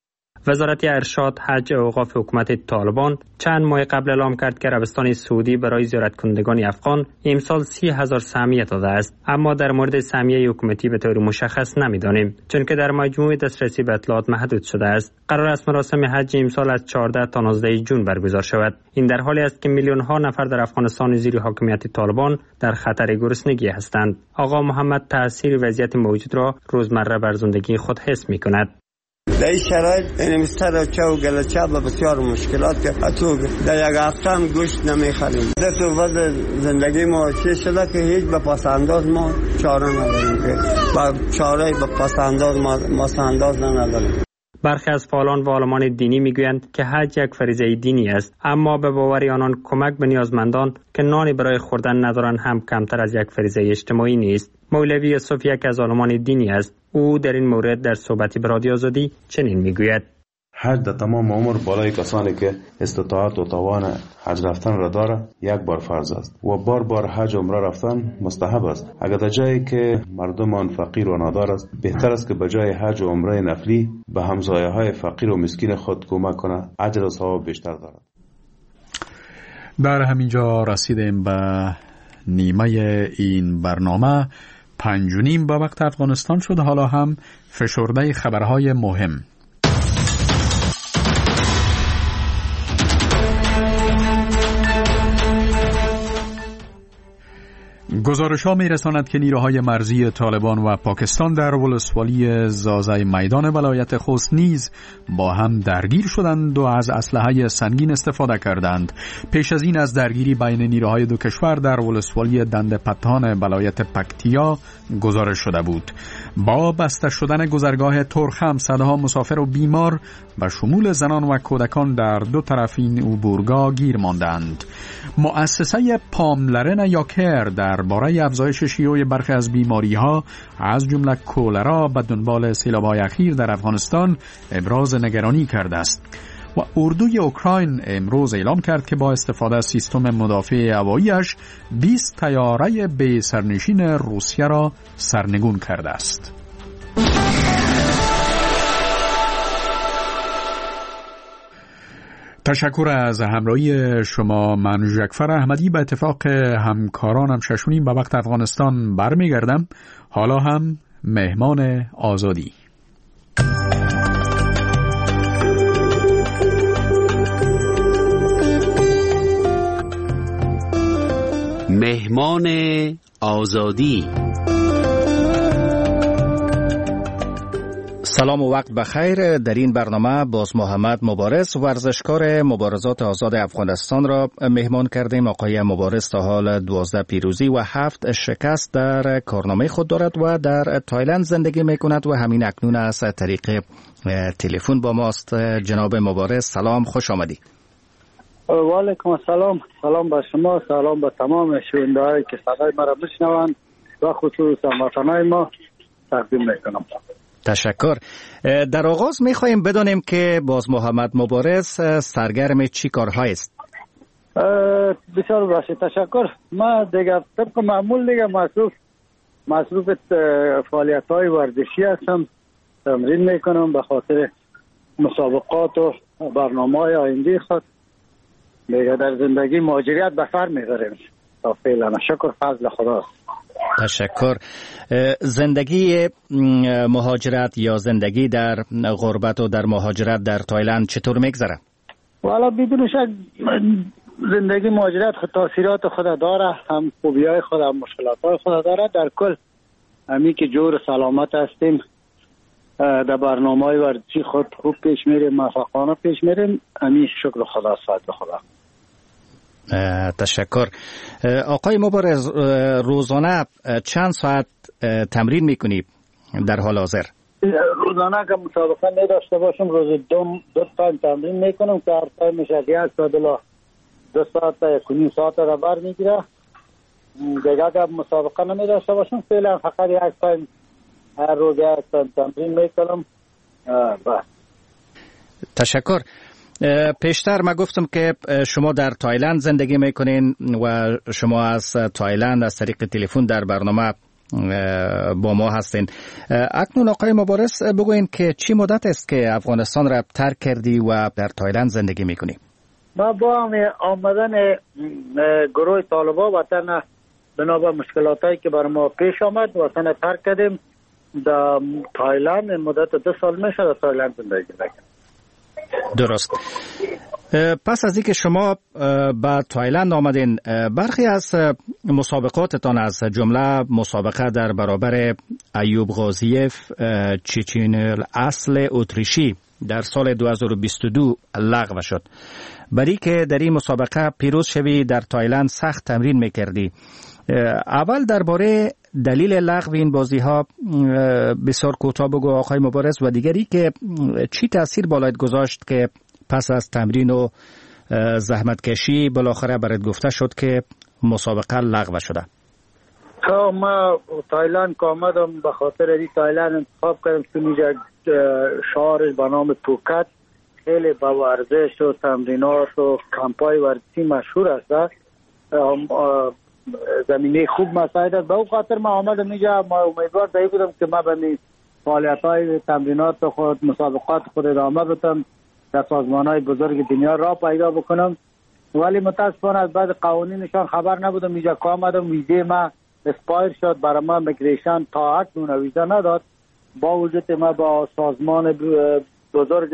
O: وزارت ارشاد، حج و اوقاف حکومت طالبان چند ماه قبل اعلام کرد که عربستان سعودی برای زیارت کنندگان افغان امسال 30,000 سهمیه داده است، اما در مورد سهمیه حکومتی به طور مشخص نمیدانیم، چون که در مجموع دسترسی به اطلاعات محدود شده است. قرار است مراسم حج امسال از 14 تا 19 جون برگزار شود. این در حالی است که میلیون ها نفر در افغانستان زیر حاکمیت طالبان در خطر گرسنگی هستند. آقا محمد تاثیر وضعیت موجود را روزمره بر زندگی خود حس می‌کند.
P: در این شرایط این مسترچه و گلچه و بسیار مشکلات که اتو در یک هفته هم گوشت نمیخریم. در تو وضع زندگی ما چه شده که هیچ به پسنداز ما چاره نداریم، که با چاره به پسنداز ما سنداز نداریم.
O: برخی از فعالان و عالمان دینی میگویند که حج یک فریضه دینی است، اما به باور آنان کمک به نیازمندان که نانی برای خوردن ندارند هم کمتر از یک فریضه اجتماعی نیست. مولوی یوسف یک از عالمان دینی است. او در این مورد در صحبتی به رادیو آزادی چنین میگوید:
C: حج در تمام عمر بالای کسانی که استطاعت و توان حج رفتن را داره یک بار فرض است و بار حج عمره رفتن مستحب است. اگر در جایی که مردمان فقیر و نادار است، بهتر است که به جای حج و عمره نفلی به همسایه های فقیر و مسکین خود کمک کنه، اجر و ثواب بیشتر دارد.
A: در همینجا رسیدیم به نیمه این برنامه. 5:30 با وقت افغانستان شد. حالا هم فشرده خبرهای مهم. گزارش‌ها می‌رساند که نیروهای مرزی طالبان و پاکستان در ولسوالی زازای میدان ولایت خوست نیز با هم درگیر شدند و از اسلحه سنگین استفاده کردند. پیش از این از درگیری بین نیروهای دو کشور در ولسوالی دندپتان ولایت پکتیا گزارش شده بود. با بسته شدن گذرگاه ترخم، صدها مسافر و بیمار به شمول زنان و کودکان در دو طرف این عبورگاه گیر ماندند. مؤسسه پاملرن یا کر درباره افزایش شیوع برخی از بیماری‌ها از جمله کولرا به دنبال سیلاب‌های اخیر در افغانستان ابراز نگرانی کرده است. و اردوی اوکراین امروز اعلام کرد که با استفاده از سیستم مدافع هوایی‌اش 20 طیاره به سرنشین روسیه را سرنگون کرده است. تشکر از همراهی شما. من جعفر احمدی به اتفاق همکارانم 6:30 به وقت افغانستان برمیگردم. حالا هم مهمان آزادی.
J: مهمان آزادی.
N: سلام و وقت بخیر. در این برنامه باز محمد مبارز، ورزشکار مبارزات آزاد افغانستان را مهمان کردیم. آقای مبارز تا حال 12 پیروزی و 7 شکست در کارنامه خود دارد و در تایلند زندگی می کند و همین اکنون از طریق تلفن با ماست. جناب مبارز سلام، خوش آمدی.
D: و علیکم السلام. سلام به شما، سلام به تمام شنونده‌هایی که صدای ما را بشنوند و خصوصا وطنای ما تقدیم میکنم.
N: تشکر. در آغاز میخواهیم بدانیم که باز محمد مبارز سرگرم چی کارهای است؟
D: بسیار باشید، تشکر. ما دیگه طبق معمول دیگه مصروف فعالیت‌های ورزشی هستم. تمرین میکنم به خاطر مسابقات و برنامه‌های آینده خود. دیگه در زندگی مهاجرت به سر میبریم تا فعلا. شکر فضل خداست.
N: تشکر. زندگی مهاجرت یا زندگی در غربت و در مهاجرت در تایلند چطور میگذره؟
D: والا بدون شک زندگی مهاجرت خود تاثیرات خود داره، هم خوبی‌های خود هم مشکلات‌های خود داره. در کل همی که جور سلامت هستیم، در برنامه‌های ورزشی خود خوب پیش میریم، موفقانه پیش میریم. همی شکر خدا، فضل خدا.
N: تشکر. آقای مبارز، روزانه چند ساعت تمرین میکنی در حال حاضر؟
D: روزانه که مسابقه نداشته باشم روز دو تایم تمرین میکنم که هر تایم میشه 1 ساعت الی 2 ساعت تا 1.5 ساعت را بر میگیره. دیگه که مسابقه نمیداشته باشم فعلا فقط 1 تایم هر روز 1 تایم تمرین میکنم. بس.
N: تشکر. پیشتر ما گفتم که شما در تایلند زندگی میکنین و شما از تایلند از طریق تلفن در برنامه با ما هستین. اکنون آقای مبارز بگوین که چی مدت است که افغانستان را ترک کردی و در تایلند زندگی میکنی؟
D: ما با آمدن گروه طالبان وطن بنابر مشکلاتایی که بر ما پیش آمد وطن ترک کردیم. در تایلند مدت 2 سال میشه در تایلند زندگی میکنم.
N: درست. پس از اینکه شما به تایلند آمدین، برخی از مسابقاتتان از جمله مسابقه در برابر ایوب غازیف چچینل اصل اتریشی در سال 2022 لغو شد. برای که در این مسابقه پیروز شوی در تایلند سخت تمرین میکردی. اول درباره دلیل لغو این بازی ها بسیار کوتاه بگو آقای مبارز، و دیگری که چی تاثیر بالایت گذاشت که پس از تمرین و زحمت کشی بالاخره برات گفته شد که مسابقه لغو شده؟
D: ما تایلند که آمدم به خاطر این تایلند انتخاب کردم که اینجا شهر به نام پوکت خیلی با ورزش و تمرینات و کمپای ورزشی مشهور است. زمینه خوب مساعد است. به اون خاطر ما آمدم اینجا. ما امیدوار دایی بودم که ما به فعالیت‌های تمرینات خود مسابقات خود ادامه بدم، در سازمان‌های بزرگ دنیا را پیدا بکنم. ولی متاسفانه از بعد قوانینشان خبر نبودم. اینجا که آمدم ویزه ما اسپایر شد، برای ما میگریشن تا اکنون ویزا نداد. با وجود ما با سازمان بزرگ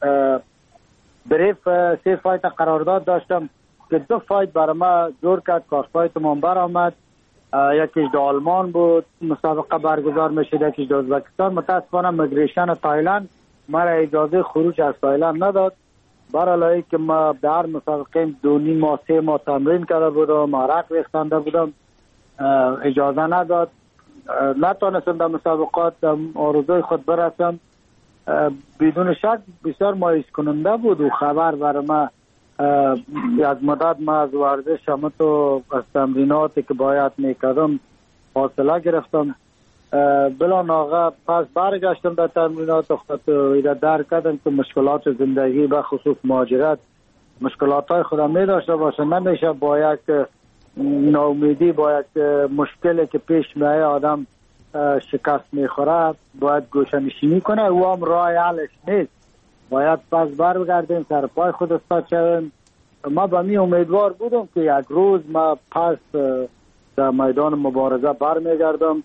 D: بریف 3 فایت قرارداد داشتم که 2 فایت برای ما جور کرد. کار فایت من برآمد، یکیش در آلمان بود مسابقه برگزار میشد، یکیش در ازبکستان. متاسفانه میگریشن تایلند مرا اجازه خروج از تایلند نداد. برای که ما در مسابقه 2.5 ماه 3 ماه تمرین کرده بودم، عرق ریختنده بودم، اجازه نداد. نتونستم در مسابقات آرزوی خود برسم. بدون شک بسیار مایوس کننده بود و خبر برای ما یک مدت ما از ورزش و از تمریناتی که باید میکردم فاصله گرفتم. بلا ناغه پس برگشتم در تمرینات خود و درک کردم که مشکلات زندگی به خصوص مهاجرت مشکلات های خودم می داشته باشه. نمیشه با یک ناامیدی با یک مشکلی که پیش میایه آدم شکست میخوره باید گوشه‌نشینی کنه. او هم راه حلش نیست. باید پس برگردیم سر پای خود استاد شویم. ما به می امیدوار بودم که یک روز ما پس در میدان مبارزه برمیگردم،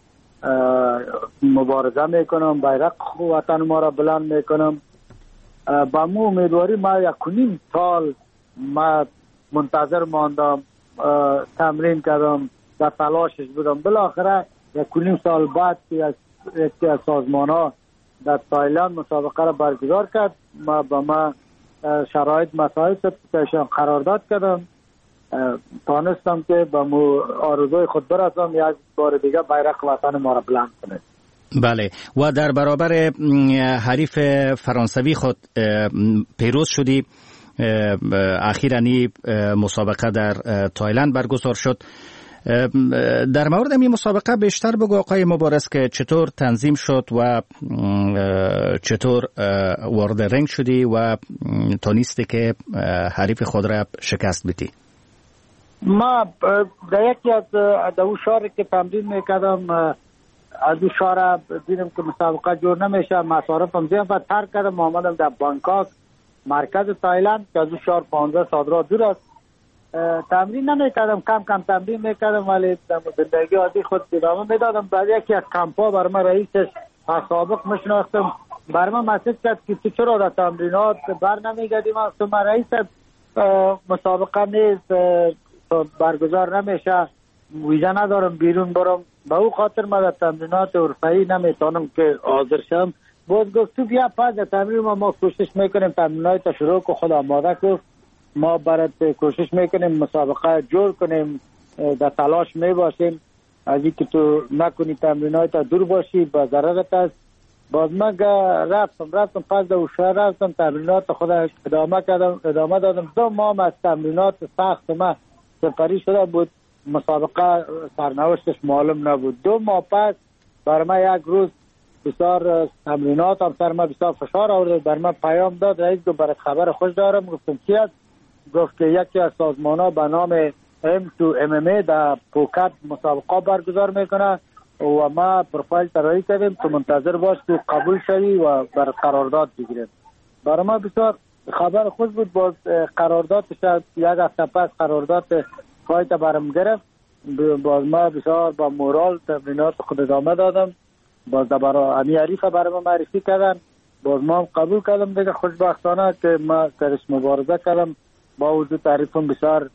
D: مبارزه میکنم، بیرق وطن ما را بلند میکنم. با مو امیدواری ما 1.5 سال ما منتظر ماندم، تمرین کردم، در تلاشش بودم. بالاخره 1.5 سال بعد یکی از سازمان ها در تایلند مسابقه را برگزار کرد. ما با ما شرایط مساعد شد قرارداد کردم، تانستم که با مو آرزوی خود برسم یک بار دیگه بیرق وطن ما را بلند کنه.
N: بله، و در برابر حریف فرانسوی خود پیروز شدی. اخیراً مسابقه در تایلند برگزار شد. در مورد این مسابقه بیشتر بگو آقای مبارز که چطور تنظیم شد و چطور وارد رنگ شدی و تونستی که حریف خود را شکست بدی.
D: ما در یکی از دو شهر که تمرین میکردم از دو شهر دیدم که مسابقه جور نمیشه، مصارفم زیاد و ترک کردم. آمدم در بانکاک مرکز تایلند که از دو شهر 15 ساعت راه دور است. تمرین نمیکردم، کم تمرین میکردم ولی زندگی عادی خود ادامه میدادم. بعد یکی از کمپا بر من رئیسش سابق میشناختم، بر من مسیج کرد که تو چرا در تمرینات بر نمیگردیم؟ من رئیس مسابقه نیست، برگزار نمیشه، ویزا ندارم بیرون برم. به او خاطر من در تمرینات حرفه‌ای نمیتونم که حاضر شم. باز گفت تو بیا پس در تمرین ما کوشش میکنیم تمرینات شروع که خود آماده کن، ما برات کوشش میکنیم مسابقه جور کنیم، در تلاش میباشیم. از اینکه تو نکنی تمرینات دور باشی با ضررت است. باز من رفتم پس در شهر رفتم تمرینات خود ادامه دادم. 2 ماه از تمرینات سخت ما سپری شده بود، مسابقه سرنوشتش معلوم نبود. 2 ماه پس بر من یک روز بسیار تمرینات هم سر من بسیار فشار آورد. بر من پیام داد رئیس گفت برات خبر خوش دارم. گفتم چی است؟ گفت که یکی از سازمان ها به نام M2MMA در پوکت مسابقه برگزار میکنه. و ما پروفایل طراحی کردیم تو منتظر باش تو قبول شوی و بر قرارداد بگیریم. برای ما بسیار خبر خوش بود. باز قرارداد یک هفته پس قرارداد فایت برم گرفت. باز ما بسیار با مورال تمرینات خود ادامه دادم. باز برای امی عریف برای ما معرفی کردن. باز ما قبول کردم دیگه. خوشبختانه که ما درش مبارزه کردم. با وجود تعریفم بسیار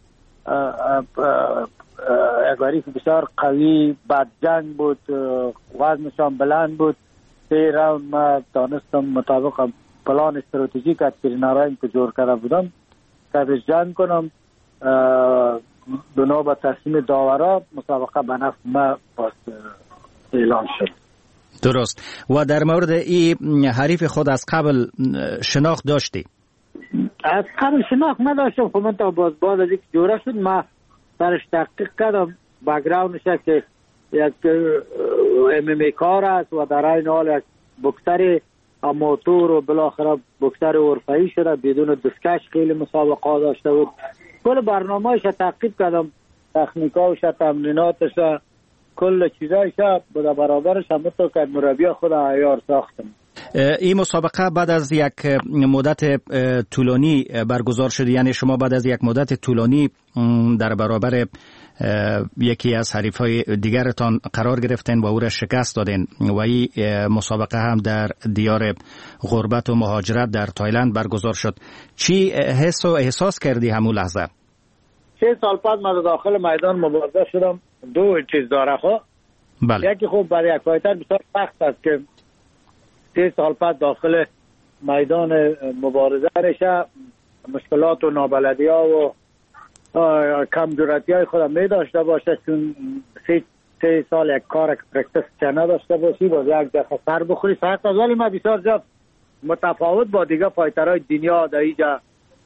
D: یک عریف بسیار قوی، بد جنگ بود، وزنشان بلند بود. 3 راوند ما دانستم مطابق پلان استراتژیک از ترینرایم که جور کرده بودم که جنگ کنم. بنا به تصمیم داورا مسابقه به نفع ما اعلان شد.
N: درست. و در مورد این حریف خود از قبل شناخت داشتی؟
D: از قبل شناخت نداشتم. خب من تا باز از اینکه جوره شد ما درش تحقیق کردم. بک‌گراندش که یک MMA کار است و در این حال یک بوکسر آماتور و بالاخره بوکسر حرفه‌ای شده، بدون دستکش خیلی مسابقه داشته بود. کل برنامه‌اش تعقیب کردم، تکنیکاش، تمریناتش، کل چیزایش به برابرش هم تو که مربی خود عیار ساختم.
N: این مسابقه بعد از یک مدت طولانی برگزار شد، یعنی شما بعد از یک مدت طولانی در برابر یکی از حریفای دیگرتان قرار گرفتین و او را شکست دادین و این مسابقه هم در دیار غربت و مهاجرت در تایلند برگزار شد. چی حس و احساس کردی همون لحظه؟
D: 6 سال بعد من داخل میدان مبارزه شدم. 2 چیز داره خب.
N: بله.
D: یکی خب برای یک فایتر بسیار سخت است که 6 سال بعد داخل میدان مبارزه نشه، مشکلات و نابلدی ها و کم جرأتی های خودم می داشته باشه، چون 3 سال یک کار پرکتس چه نداشته باشی، باز یک دفعه سر بخوری سخت است. ولی من بسیار جا متفاوت با دیگه فایترهای دنیا در اینجا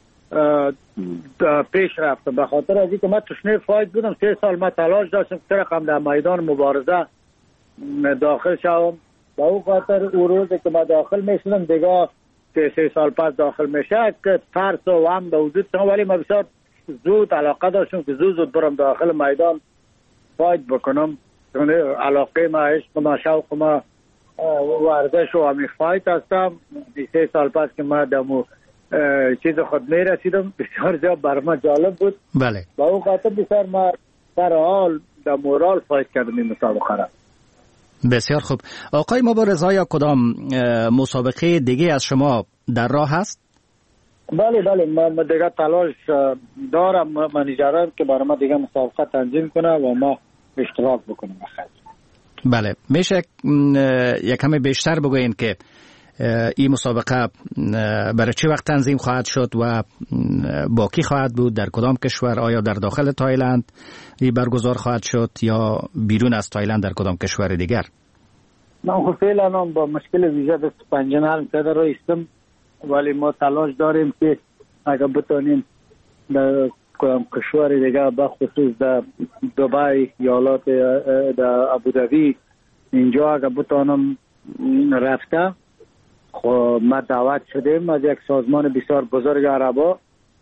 D: پیش رفتم. به خاطر از اینکه من تشنه فایت بودم. 3 سال من تلاش داشتم که رقم در میدان مبارزه داخل شوم. با اون خاطر اون روزی که من داخل میشدم دیگه که 3 سال پس داخل میشه که ترس و هم به وجود شدم. ولی من بسیار زود علاقه داشتم که زود برم داخل میدان فایت بکنم. چون علاقه ما، عشق ما، شوق ما ورزش و همین فایت هستم. 3 سال پس که ما دمو چیز خود میرسیدم بسیار زیاد برای ما جالب بود.
N: بله.
D: با اون خاطر بسیار ما در حال در مورال فایت کردم این مسابقه را.
N: بسیار خوب. آقای مبارز، آیا کدام مسابقه دیگه از شما در راه هست؟
D: بله من دیگه تلاش دارم. منیجرم که برای ما دیگه مسابقه تنظیم کنه و ما اشتراک بکنیم.
N: بله. میشه یک کمی بیشتر بگوین که این مسابقه برای چه وقت تنظیم خواهد شد و با کی خواهد بود، در کدام کشور؟ آیا در داخل تایلند این برگزار خواهد شد یا بیرون از تایلند در کدام کشور دیگر؟
D: من خب فعلا با مشکل ویزا دست پنجه نرم کرده رایستم، ولی ما تلاش داریم که اگر بتانیم در کدام کشور دیگر بخصوص در دبی، ایالات در ابوظبی، اینجا اگر بتانم رفته. خب ما دعوت شدیم از یک سازمان بسیار بزرگ عربا.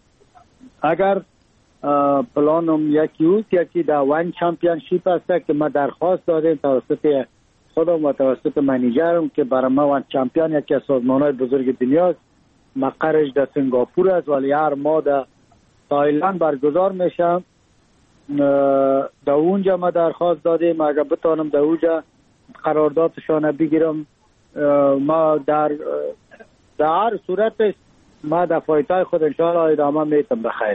D: اگر پلانم یکی در وان چمپیونشیپ هست که ما درخواست دادیم توسط خودم و توسط منیجرم که برای ما وان چمپیون یکی از سازمان‌های بزرگ دنیاست. مقرش در سنگاپور است ولی هر ماه در تایلند برگزار میشه. در اونجا ما درخواست دادیم اگر بتانم در اونجا قراردادشان بگیرم. ما در هر صورت ما در فایتای خود انشاءالله ادامه میتم بخیر.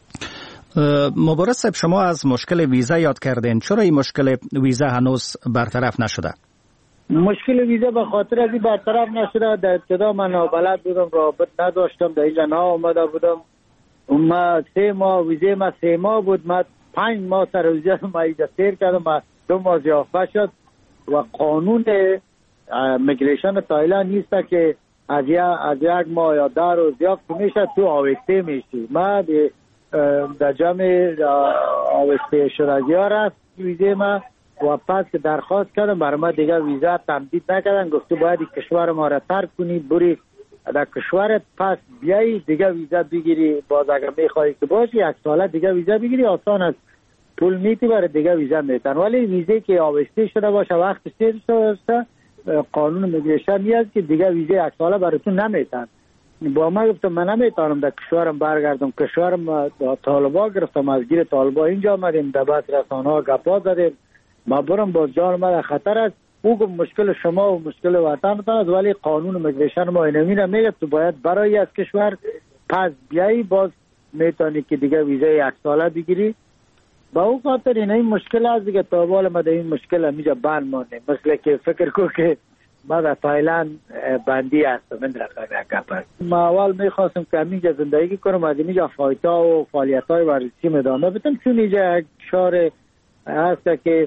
N: مبارز صاحب، شما از مشکل ویزا یاد کردین. چرا این مشکل ویزا هنوز برطرف نشده؟
D: مشکل ویزا به خاطر از این برطرف نشده. در ابتدا من نابلد بودم، رابط نداشتم، در اینجا آمده بودم. ما 3 ماه ویزا ما 3 ماه بود. ما 5 ماه سر ویزا ما اینجا سیر کردم. 2 ماه ضیافه شد و قانون میگریشن تایلند نیست که از یک ماه یا 10 روز ضیافت میشه تو آوسته میشی. ما در جمع آوسته شدگی ها رفت ویزه ما و پس که درخواست کردم برای ما دیگه ویزا تمدید نکردن. گفته باید کشور ما را ترک کنی، بری در کشورت پس بیایی دیگه ویزا بگیری. باز اگر میخوایی که باشی 1 ساله دیگه ویزا بگیری. آسان است پول میتی برای دیگه ویزا میتن، ولی ویزه که آویسته شده باشه وقت سیر شده قانون میگریشن میاد که دیگه ویزه یک ساله براتون نمیتن. با ما گفتم من نمیتونم در کشورم برگردم، کشورم طالبا گرفتم، از گیر طالبا اینجا آمدیم، در بس رسانه ها گپا زدیم، ما برم باز جان ما در خطر است. او گفت مشکل شما و مشکل وطنتان است، ولی قانون میگریشن ما اینمی میگه تو باید برای از کشور پس بیایی باز میتونی که دیگه ویزه یک ساله بگیری. با او خاطر این مشکل است دیگه. تا بالا ما در این مشکل همیجا بند مانده، مثل که فکر کو که ما در تایلند بندی هستم. من رقم ما اول میخواستم که همیجا زندگی کنم، از اینجا فایتا و فعالیت های ورزشی ادامه بدم، چون اینجا یک شهر هست که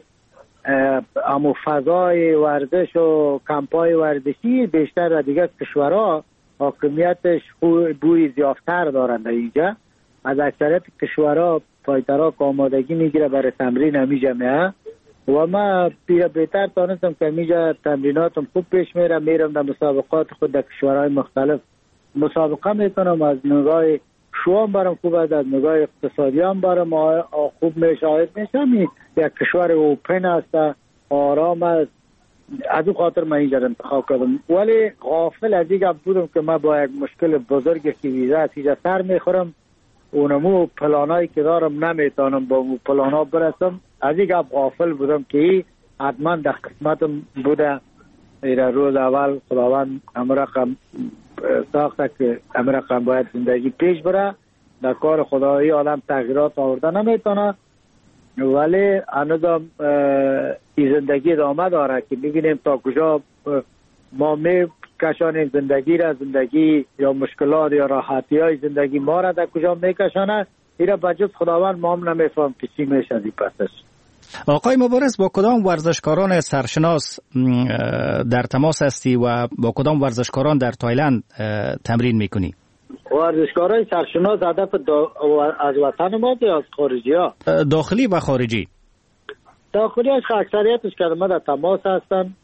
D: امو فضای ورزش و کمپای ورزشی بیشتر دیگه کشورها حاکمیتش بوی زیافتر دارند. اینجا از اکثریت کشورها فایترها که آمادگی میگیره برای تمرین همیجا میه و ما بهتر تانستم که همیجا تمریناتم خوب پیش میرم در مسابقات خود در کشورهای مختلف مسابقه میکنم. از نگاه شوام برام خوب است، از نگاه اقتصادی هم برام خوب میشه. یک کشور اوپن است، آرام است، از اون خاطر من اینجا انتخاب کردم. ولی غافل از این بودم که من با یک مشکل بزرگی که ویزا اینجا سر میخورم، اونمو پلانایی که دارم نمیتونم با اون پلانا برسم. از این غافل بودم که حتما در قسمتم بوده. روز اول خداوند امرقم ساخته که امرقم باید زندگی پیش بره. در کار خدایی آدم تغییرات آورده نمیتونه، ولی هنوزم این زندگی ادامه داره که ببینیم تا کجا ما میکشانیم زندگی را، زندگی یا مشکلات یا راحتی های زندگی ما را در کجا میکشانه. ایره بجز خداوند ما هم نمیفهم که چی میشه دی پسش.
N: آقای مبارز، با کدام ورزشکاران سرشناس در تماس هستی و با کدام ورزشکاران در تایلند تمرین میکنی؟
D: ورزشکارای سرشناس هدف از وطن ما یا از خارجی ها؟
N: داخلی و خارجی.
D: داخلی هاش اکثریتش که ما در تماس هستن.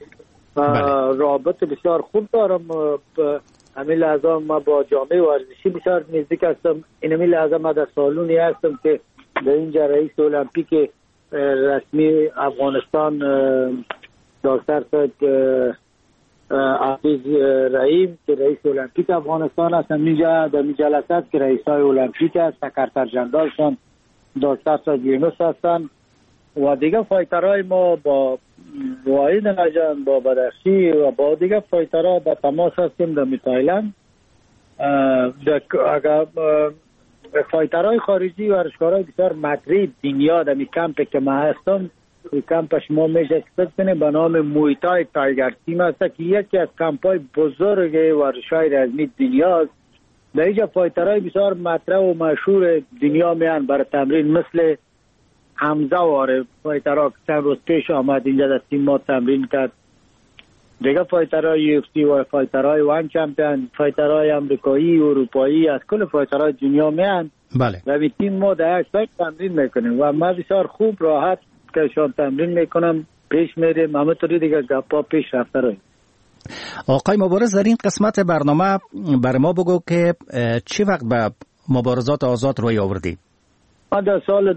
D: رابط بسیار خوب دارم. همین لحظه ما با جامعه ورزشی بسیار نزدیک هستم. این همین لحظه ما در سالونی هستم که در اینجا رئیس المپیک رسمی افغانستان دکتر سید عزیز رحیم که رئیس المپیک افغانستان هست، اینجا در جلسه است که رئیسای المپیک است، سکرتر جنرالشان دکتر سید یونس هستند و دیگه فایترهای ما با واحد نجان، با بدخشی و با دیگه فایترها در تماس هستیم در تایلند. اگر فایترهای خارجی و ورزشکارهای بسیار مطرح دنیا در کمپ که ما هستم، کمپش ما میشه کنیم به نام مویتای تایگر تیم است که یکی از کمپای بزرگ ورزش‌های رزمی دنیا است. در اینجا فایترهای بسیار مطرح و مشهور دنیا میان برای تمرین، مثل حمزه واره فایترها که چند روز پیش آمد اینجا در تیم ما تمرین کرد. دیگه فایترهای UFC و فایترهای وان چمپیون، فایترهای امریکایی، اروپایی، از کل فایترهای دنیا میان.
N: بله.
D: و به تیم ما در یک سایت تمرین میکنیم و ما بسیار خوب راحت که شان تمرین میکنم پیش میریم. همونطوری دیگه گپا پیش رفته رویم.
N: آقای مبارز، در این قسمت برنامه بر ما بگو که چی وقت به مبارزات آزاد روی آوردی؟
D: من در سال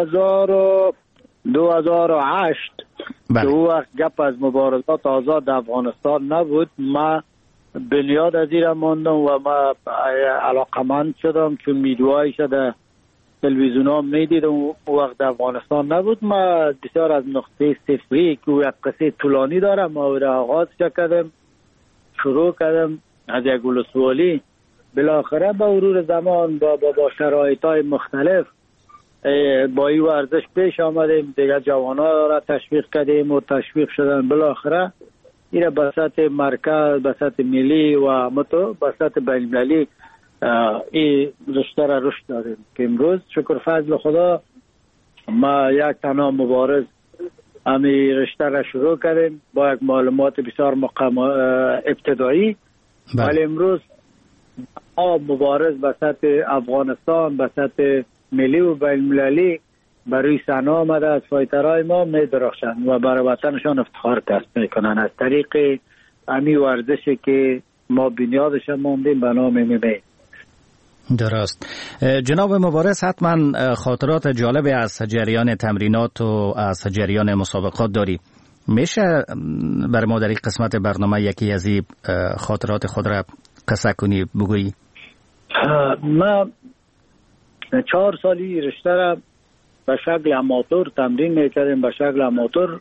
D: 2008 که او وقت گپ از مبارزات آزاد افغانستان نبود، ما بنیاد از این ماندم و ما علاقمند شدم چون میدوهای شده تلویزیون ها میدیدم. او وقت افغانستان نبود. ما بسیار از نقطه صفری که او یک قصه طولانی داره ما او را آغاز کردم، شروع کردم از یک ولسوالی. بالاخره با مرور زمان با شرایط های مختلف با این ورزش پیش آمدیم، دیگه جوانان را تشویق کردیم و تشویق شدن. بالاخره این به سطح مرکز، به سطح ملی و به سطح بین‌المللی این رشته را رشد داریم که امروز شکر فضل خدا ما یک تنها مبارز همین رشته را شروع کردیم با یک معلومات بسیار ابتدایی. ولی امروز مبارز به سطح افغانستان، به سطح ملی و بین‌المللی برای صحنه آمده از فایترهای ما می درخشند و برای وطنشان افتخار کسب میکنن از طریق همین ورزشی که ما بنیادش ماندیم به نام MMA.
N: درست. جناب مبارز، حتما خاطرات جالب از جریان تمرینات و از جریان مسابقات داری. میشه بر ما در این قسمت برنامه یکی از این خاطرات خود را قصه کنی بگویی؟
D: ما 4 سالی رشته را به شکل اماتور تمرین میکردیم، به شکل اماتور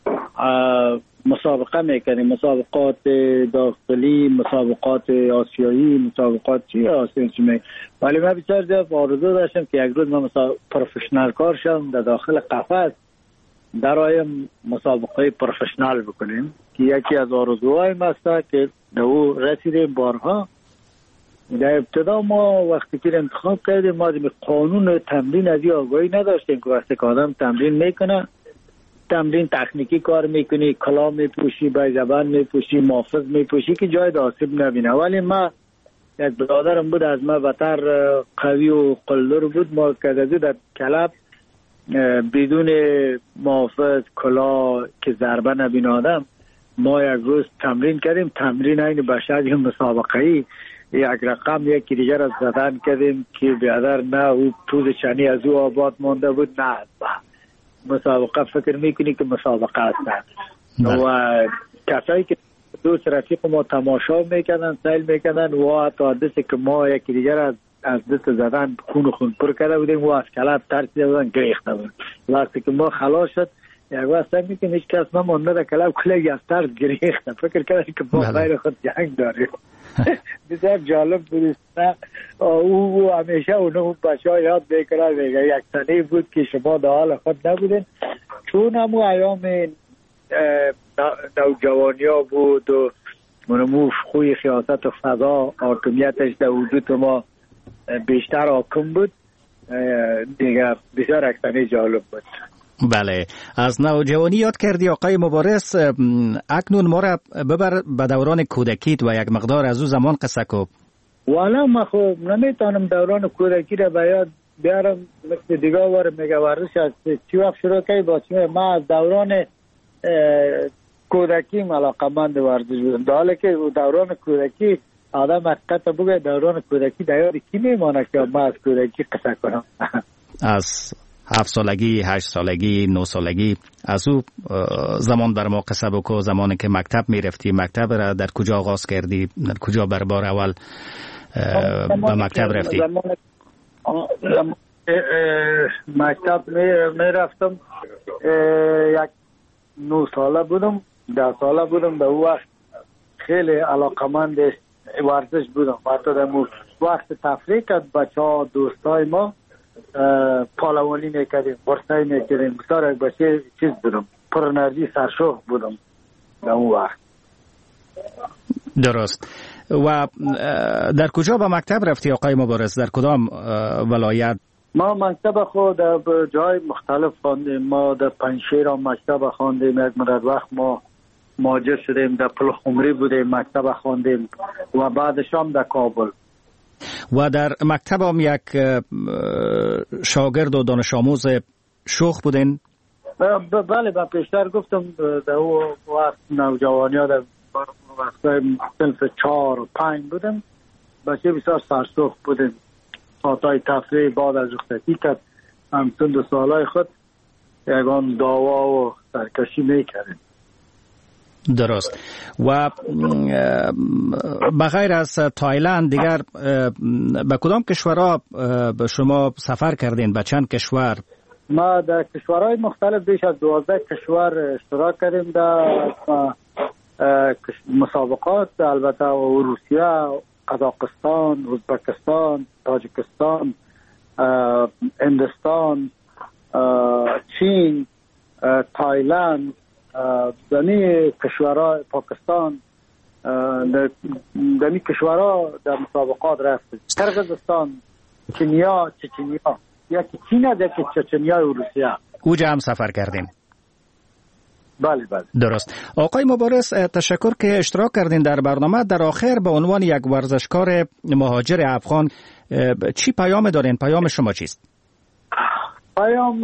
D: مسابقه میکردیم، مسابقات داخلی، مسابقات آسیایی، مسابقات آسیایی. ولی من بسیار زیاد آرزو داشتم که یک روز من پروفشنال کار شدم در داخل قفس درایم مسابقه پروفشنال بکنیم که یکی از آرزوهای ما است که به او رسیدیم بارها. در ابتدا ما وقتی که انتخاب کردیم ما قانون تمرین از این آگاهی نداشتیم که وقتی که آدم تمرین میکنه، تمرین تکنیکی کار میکنی، کلاه میپوشی، به زبان میپوشی، محافظ میپوشی که جای آسیب نبینه. ولی ما یک برادرم بود از ما بهتر قوی و قلدر بود، ما کدازی در کلاب بدون محافظ کلاه که ضربه نبینه آدم، ما یک روز تمرین کردیم. تمرین این بشر مسابقه‌ای یک رقم یکی دیگر از زدن کردیم که بیادر نه او پوز شنی از او آباد مانده بود، نه مسابقه فکر میکنی که مسابقه هستن و کسایی که دوست رفیق ما تماشا میکردن سیل میکردن و حتی دستی که ما یکی دیگر از دست زدن خون پر کرده بودیم و از کلاب ترسیده بودن گریخته بود. وقتی که ما خلاص شد یک وقت سمی که هیچ کس نمانده در کلاب کلگی از ترس گریخته، فکر کردن که با غیر خود جنگ داریم. بسیار جالب بود. او همیشه اونو بچه ها یاد بکنه یک سنه بود که شما در حال خود نبودین، چون همو ایام نوجوانی ها بود و منمو خوی خیاست و فضا حاکمیتش در وجود ما بیشتر حاکم بود دیگه. بسیار یک سنه جالب بود.
N: بله، از نوجوانی یاد کردی آقای مبارز. اکنون ما را ببر به دوران کودکیت و یک مقدار از او زمان قصه کو.
D: والا ما خب نمیتونم دوران کودکی را به یاد بیارم، مثل دیگه وار میگه ورزش از چی وقت شروع کردی با چی. ما از دوران کودکی علاقه‌مند ورزش بودم، در حالی که دوران کودکی آدم حقیقت بگه دوران کودکی در یاد کی میمانه که ما از کودکی قصه کنم. از
N: 7 سالگی، 8 سالگی، 9 سالگی، از او زمان بر ما قصه بکو. زمانی که مکتب میرفتی، مکتب را در کجا آغاز کردی؟ در کجا بر بار اول به مکتب رفتی؟
D: مکتب میرفتم یک 9 ساله بودم، 10 ساله بودم. به او وقت خیلی علاقمند ورزش بودم. حتی در وقت تفریح کرد بچه ها دوستای ما پالوانی میکردیم، برسایی میکردیم. بسیار یک بچه چیز بودم، پر انرژی، سرشوق بودم در اون وقت.
N: درست. و در کجا به مکتب رفتی آقای مبارز؟ در کدام ولایت؟
D: ما مکتب خود در جای مختلف خواندیم. ما در پنجشیر مکتب خواندیم، یک مدت وقت ما مهاجر شدیم در پلخمری بودیم مکتب خواندیم و بعدش هم در کابل.
N: و در مکتب هم یک شاگرد و دانش آموز شوخ بودین؟
D: بله، من پیشتر گفتم در او وقت نوجوانی ها در وقت صنف 4 و 5 بودم، بچه بسیار سرسوخ بودیم. ساعتهای تفریح بعد از رخصتی کرد همچون 2 سالهای خود یکان دعوا و سرکشی میکردیم.
N: درست. و بغیر از تایلند دیگر به کدام کشورها به شما سفر کردین؟ به چند کشور؟
D: ما در کشورهای مختلف بیش از 12 کشور اشتراک کردیم در مسابقات، البته روسیه، قزاقستان، ازبکستان، تاجیکستان، هندوستان، چین، تایلند، دمی کشورها، پاکستان، دمی کشورها در مسابقات رفتیم. قرقیزستان، چینیا، چچنیا، یکی چین است، یکی چچنیا و روسیه.
N: اوجا هم سفر کردین؟
D: بله بله.
N: درست. آقای مبارز، تشکر که اشتراک کردین در برنامه. در آخر به عنوان یک ورزشکار مهاجر افغان چی پیام دارین؟ پیام شما چیست؟
D: پیام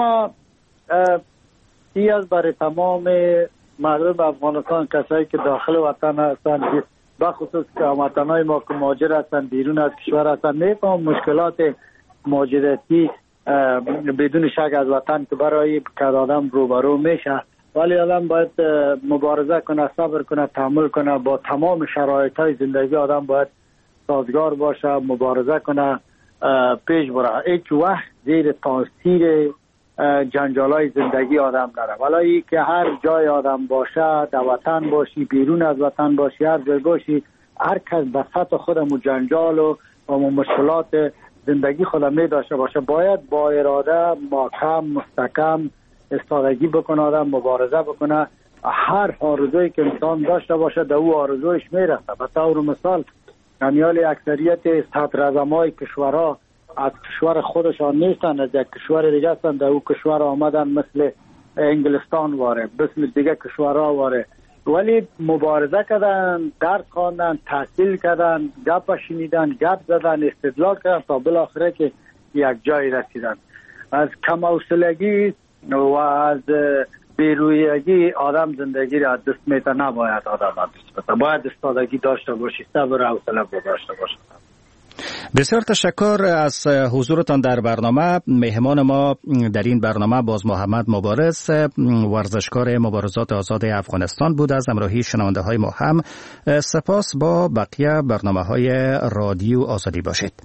D: این از برای تمام مردم افغانستان، کسایی که داخل وطن هستند، بخصوص که هموطنای ما که مهاجر هستند بیرون از کشور هستند، میفهم مشکلات مهاجرتی بدون شک از وطن که برای که آدم روبرو میشه، ولی آدم باید مبارزه کنه، صبر کنه، تحمل کنه، با تمام شرایط های زندگی آدم باید سازگار باشه، مبارزه کنه، پیش بره. هیچ وقت زیر تاثیر جنجالای زندگی آدم نره. ولی که هر جای آدم باشه، در وطن باشی، بیرون از وطن باشی، هر جای باشی، هر کس به سطح خودمو جنجال و مشکلات زندگی خودم می داشته باشه، باید با اراده محکم مستحکم استادگی بکنه، آدم مبارزه بکنه. هر آرزویی که انسان داشته باشه در او آرزویش میرسه. به طور مثال امیال اکثریت صدراعظمای کشورها از کشور خودشان نیستن، از یک کشور دیگه هستن، در او کشور آمدن، مثل انگلستان واره، مثل دیگه کشورها واره، ولی مبارزه کردن، درس خواندن، تحصیل کردن، گپ شنیدن، گپ زدن، استدلال کردن تا بالاخره که یک جای رسیدن. از کم حوصلگی و از بیرویگی آدم زندگی را دست میده، نباید آدم دست بده. باید استادگی داشته باشی، صبر و حوصله داشته باشی.
N: بسیار تشکر از حضورتان در برنامه. مهمان ما در این برنامه باز محمد مبارز، ورزشکار مبارزات آزاد افغانستان بود. از همراهی شنونده های ما هم سپاس. با بقیه برنامه های رادیو آزادی باشید.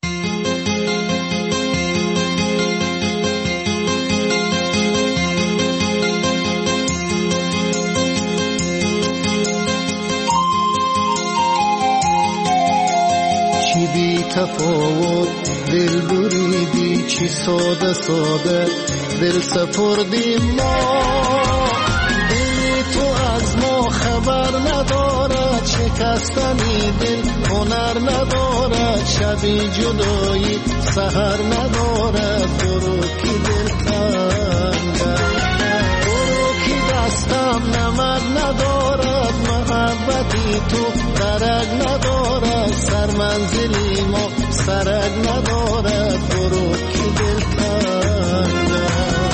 Q: بی تفاوت دل بریدی، چی ساده ساده دل سپردیم ما. دل تو از ما خبر ندارد، شکستنی دل هنر ندارد، شبی جدایی سحر ندارد. برو کی دل کنده، برو کی دستم نمد ندارد، محبتی تو درک ندارد، سر منزلی ما سرک ندارد. برو کی دل کنده.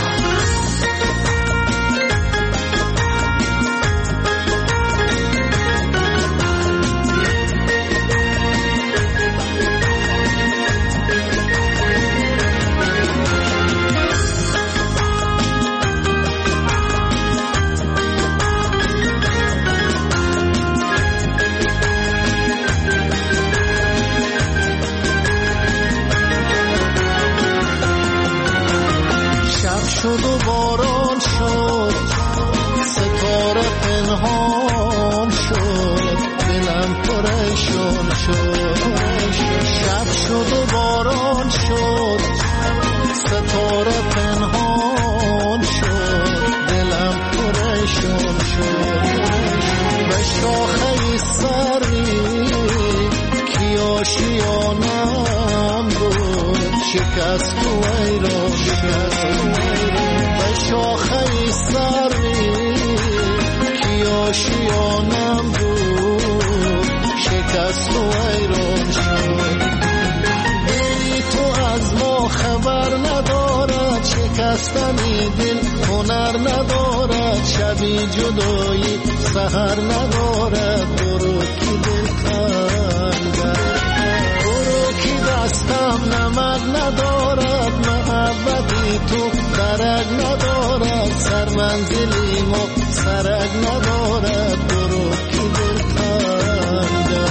Q: شد و باران شد، ستاره پنهان شد، دلم پریشان شد. شب شد و باران شد، ستاره پنهان شد، دلم پریشان شد. به شاخه سری کی آشیانم بود، شکست و ایران شد. به شاخه سری کی آشیانم بود، شکست و ایران شد. دلی تو از ما خبر ندارد، شکستنی دل هنر ندارد، شبی جدایی سحر ندارد. برو کی دل کنده، برو کی دستم نمد ندارد، محبتی تو درک ندارد، سر منزلی ما سرک ندارد. برو کی دل کنده.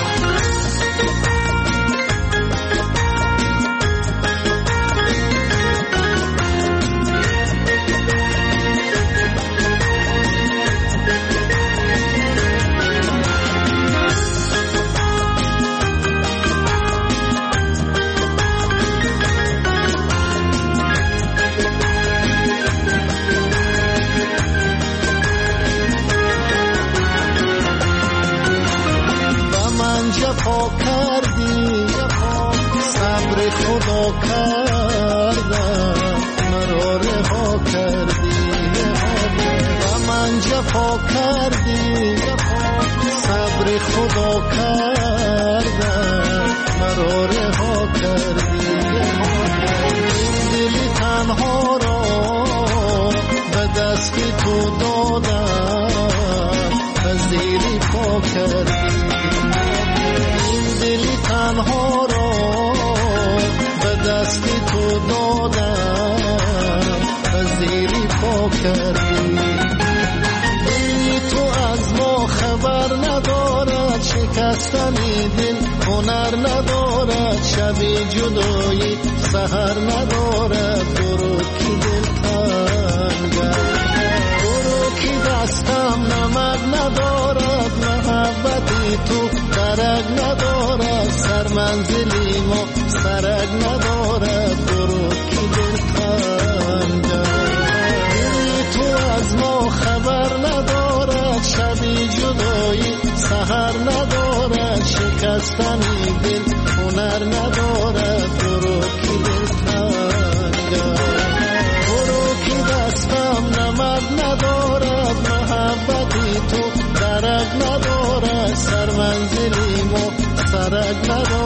Q: جفا کردی، صبر خدا کردم، مرا رها کردی. و من جفا کردی، صبر خدا کردم، مرا رها کردی. این دل تنها را به دست تو دادم، پذیری پا کردی. شکستنی دل هنر ندارد، شبی جدایی سحر ندارد. برو کی دل تنگ، برو کی دستم نمک ندارد، محبتی تو درک ندارد، سر منزلی ما سرک ندارد. برو کی دل تنگ، دلی تو از ما خبر ندارد، شبی جدایی سحر ندارد، شکستنی دل هنر ندارد. برو کی دل تنگ، برو کی دستم نمک ندارد، محبتی تو درک ندارد، سر منزلی ما سرک ندارد.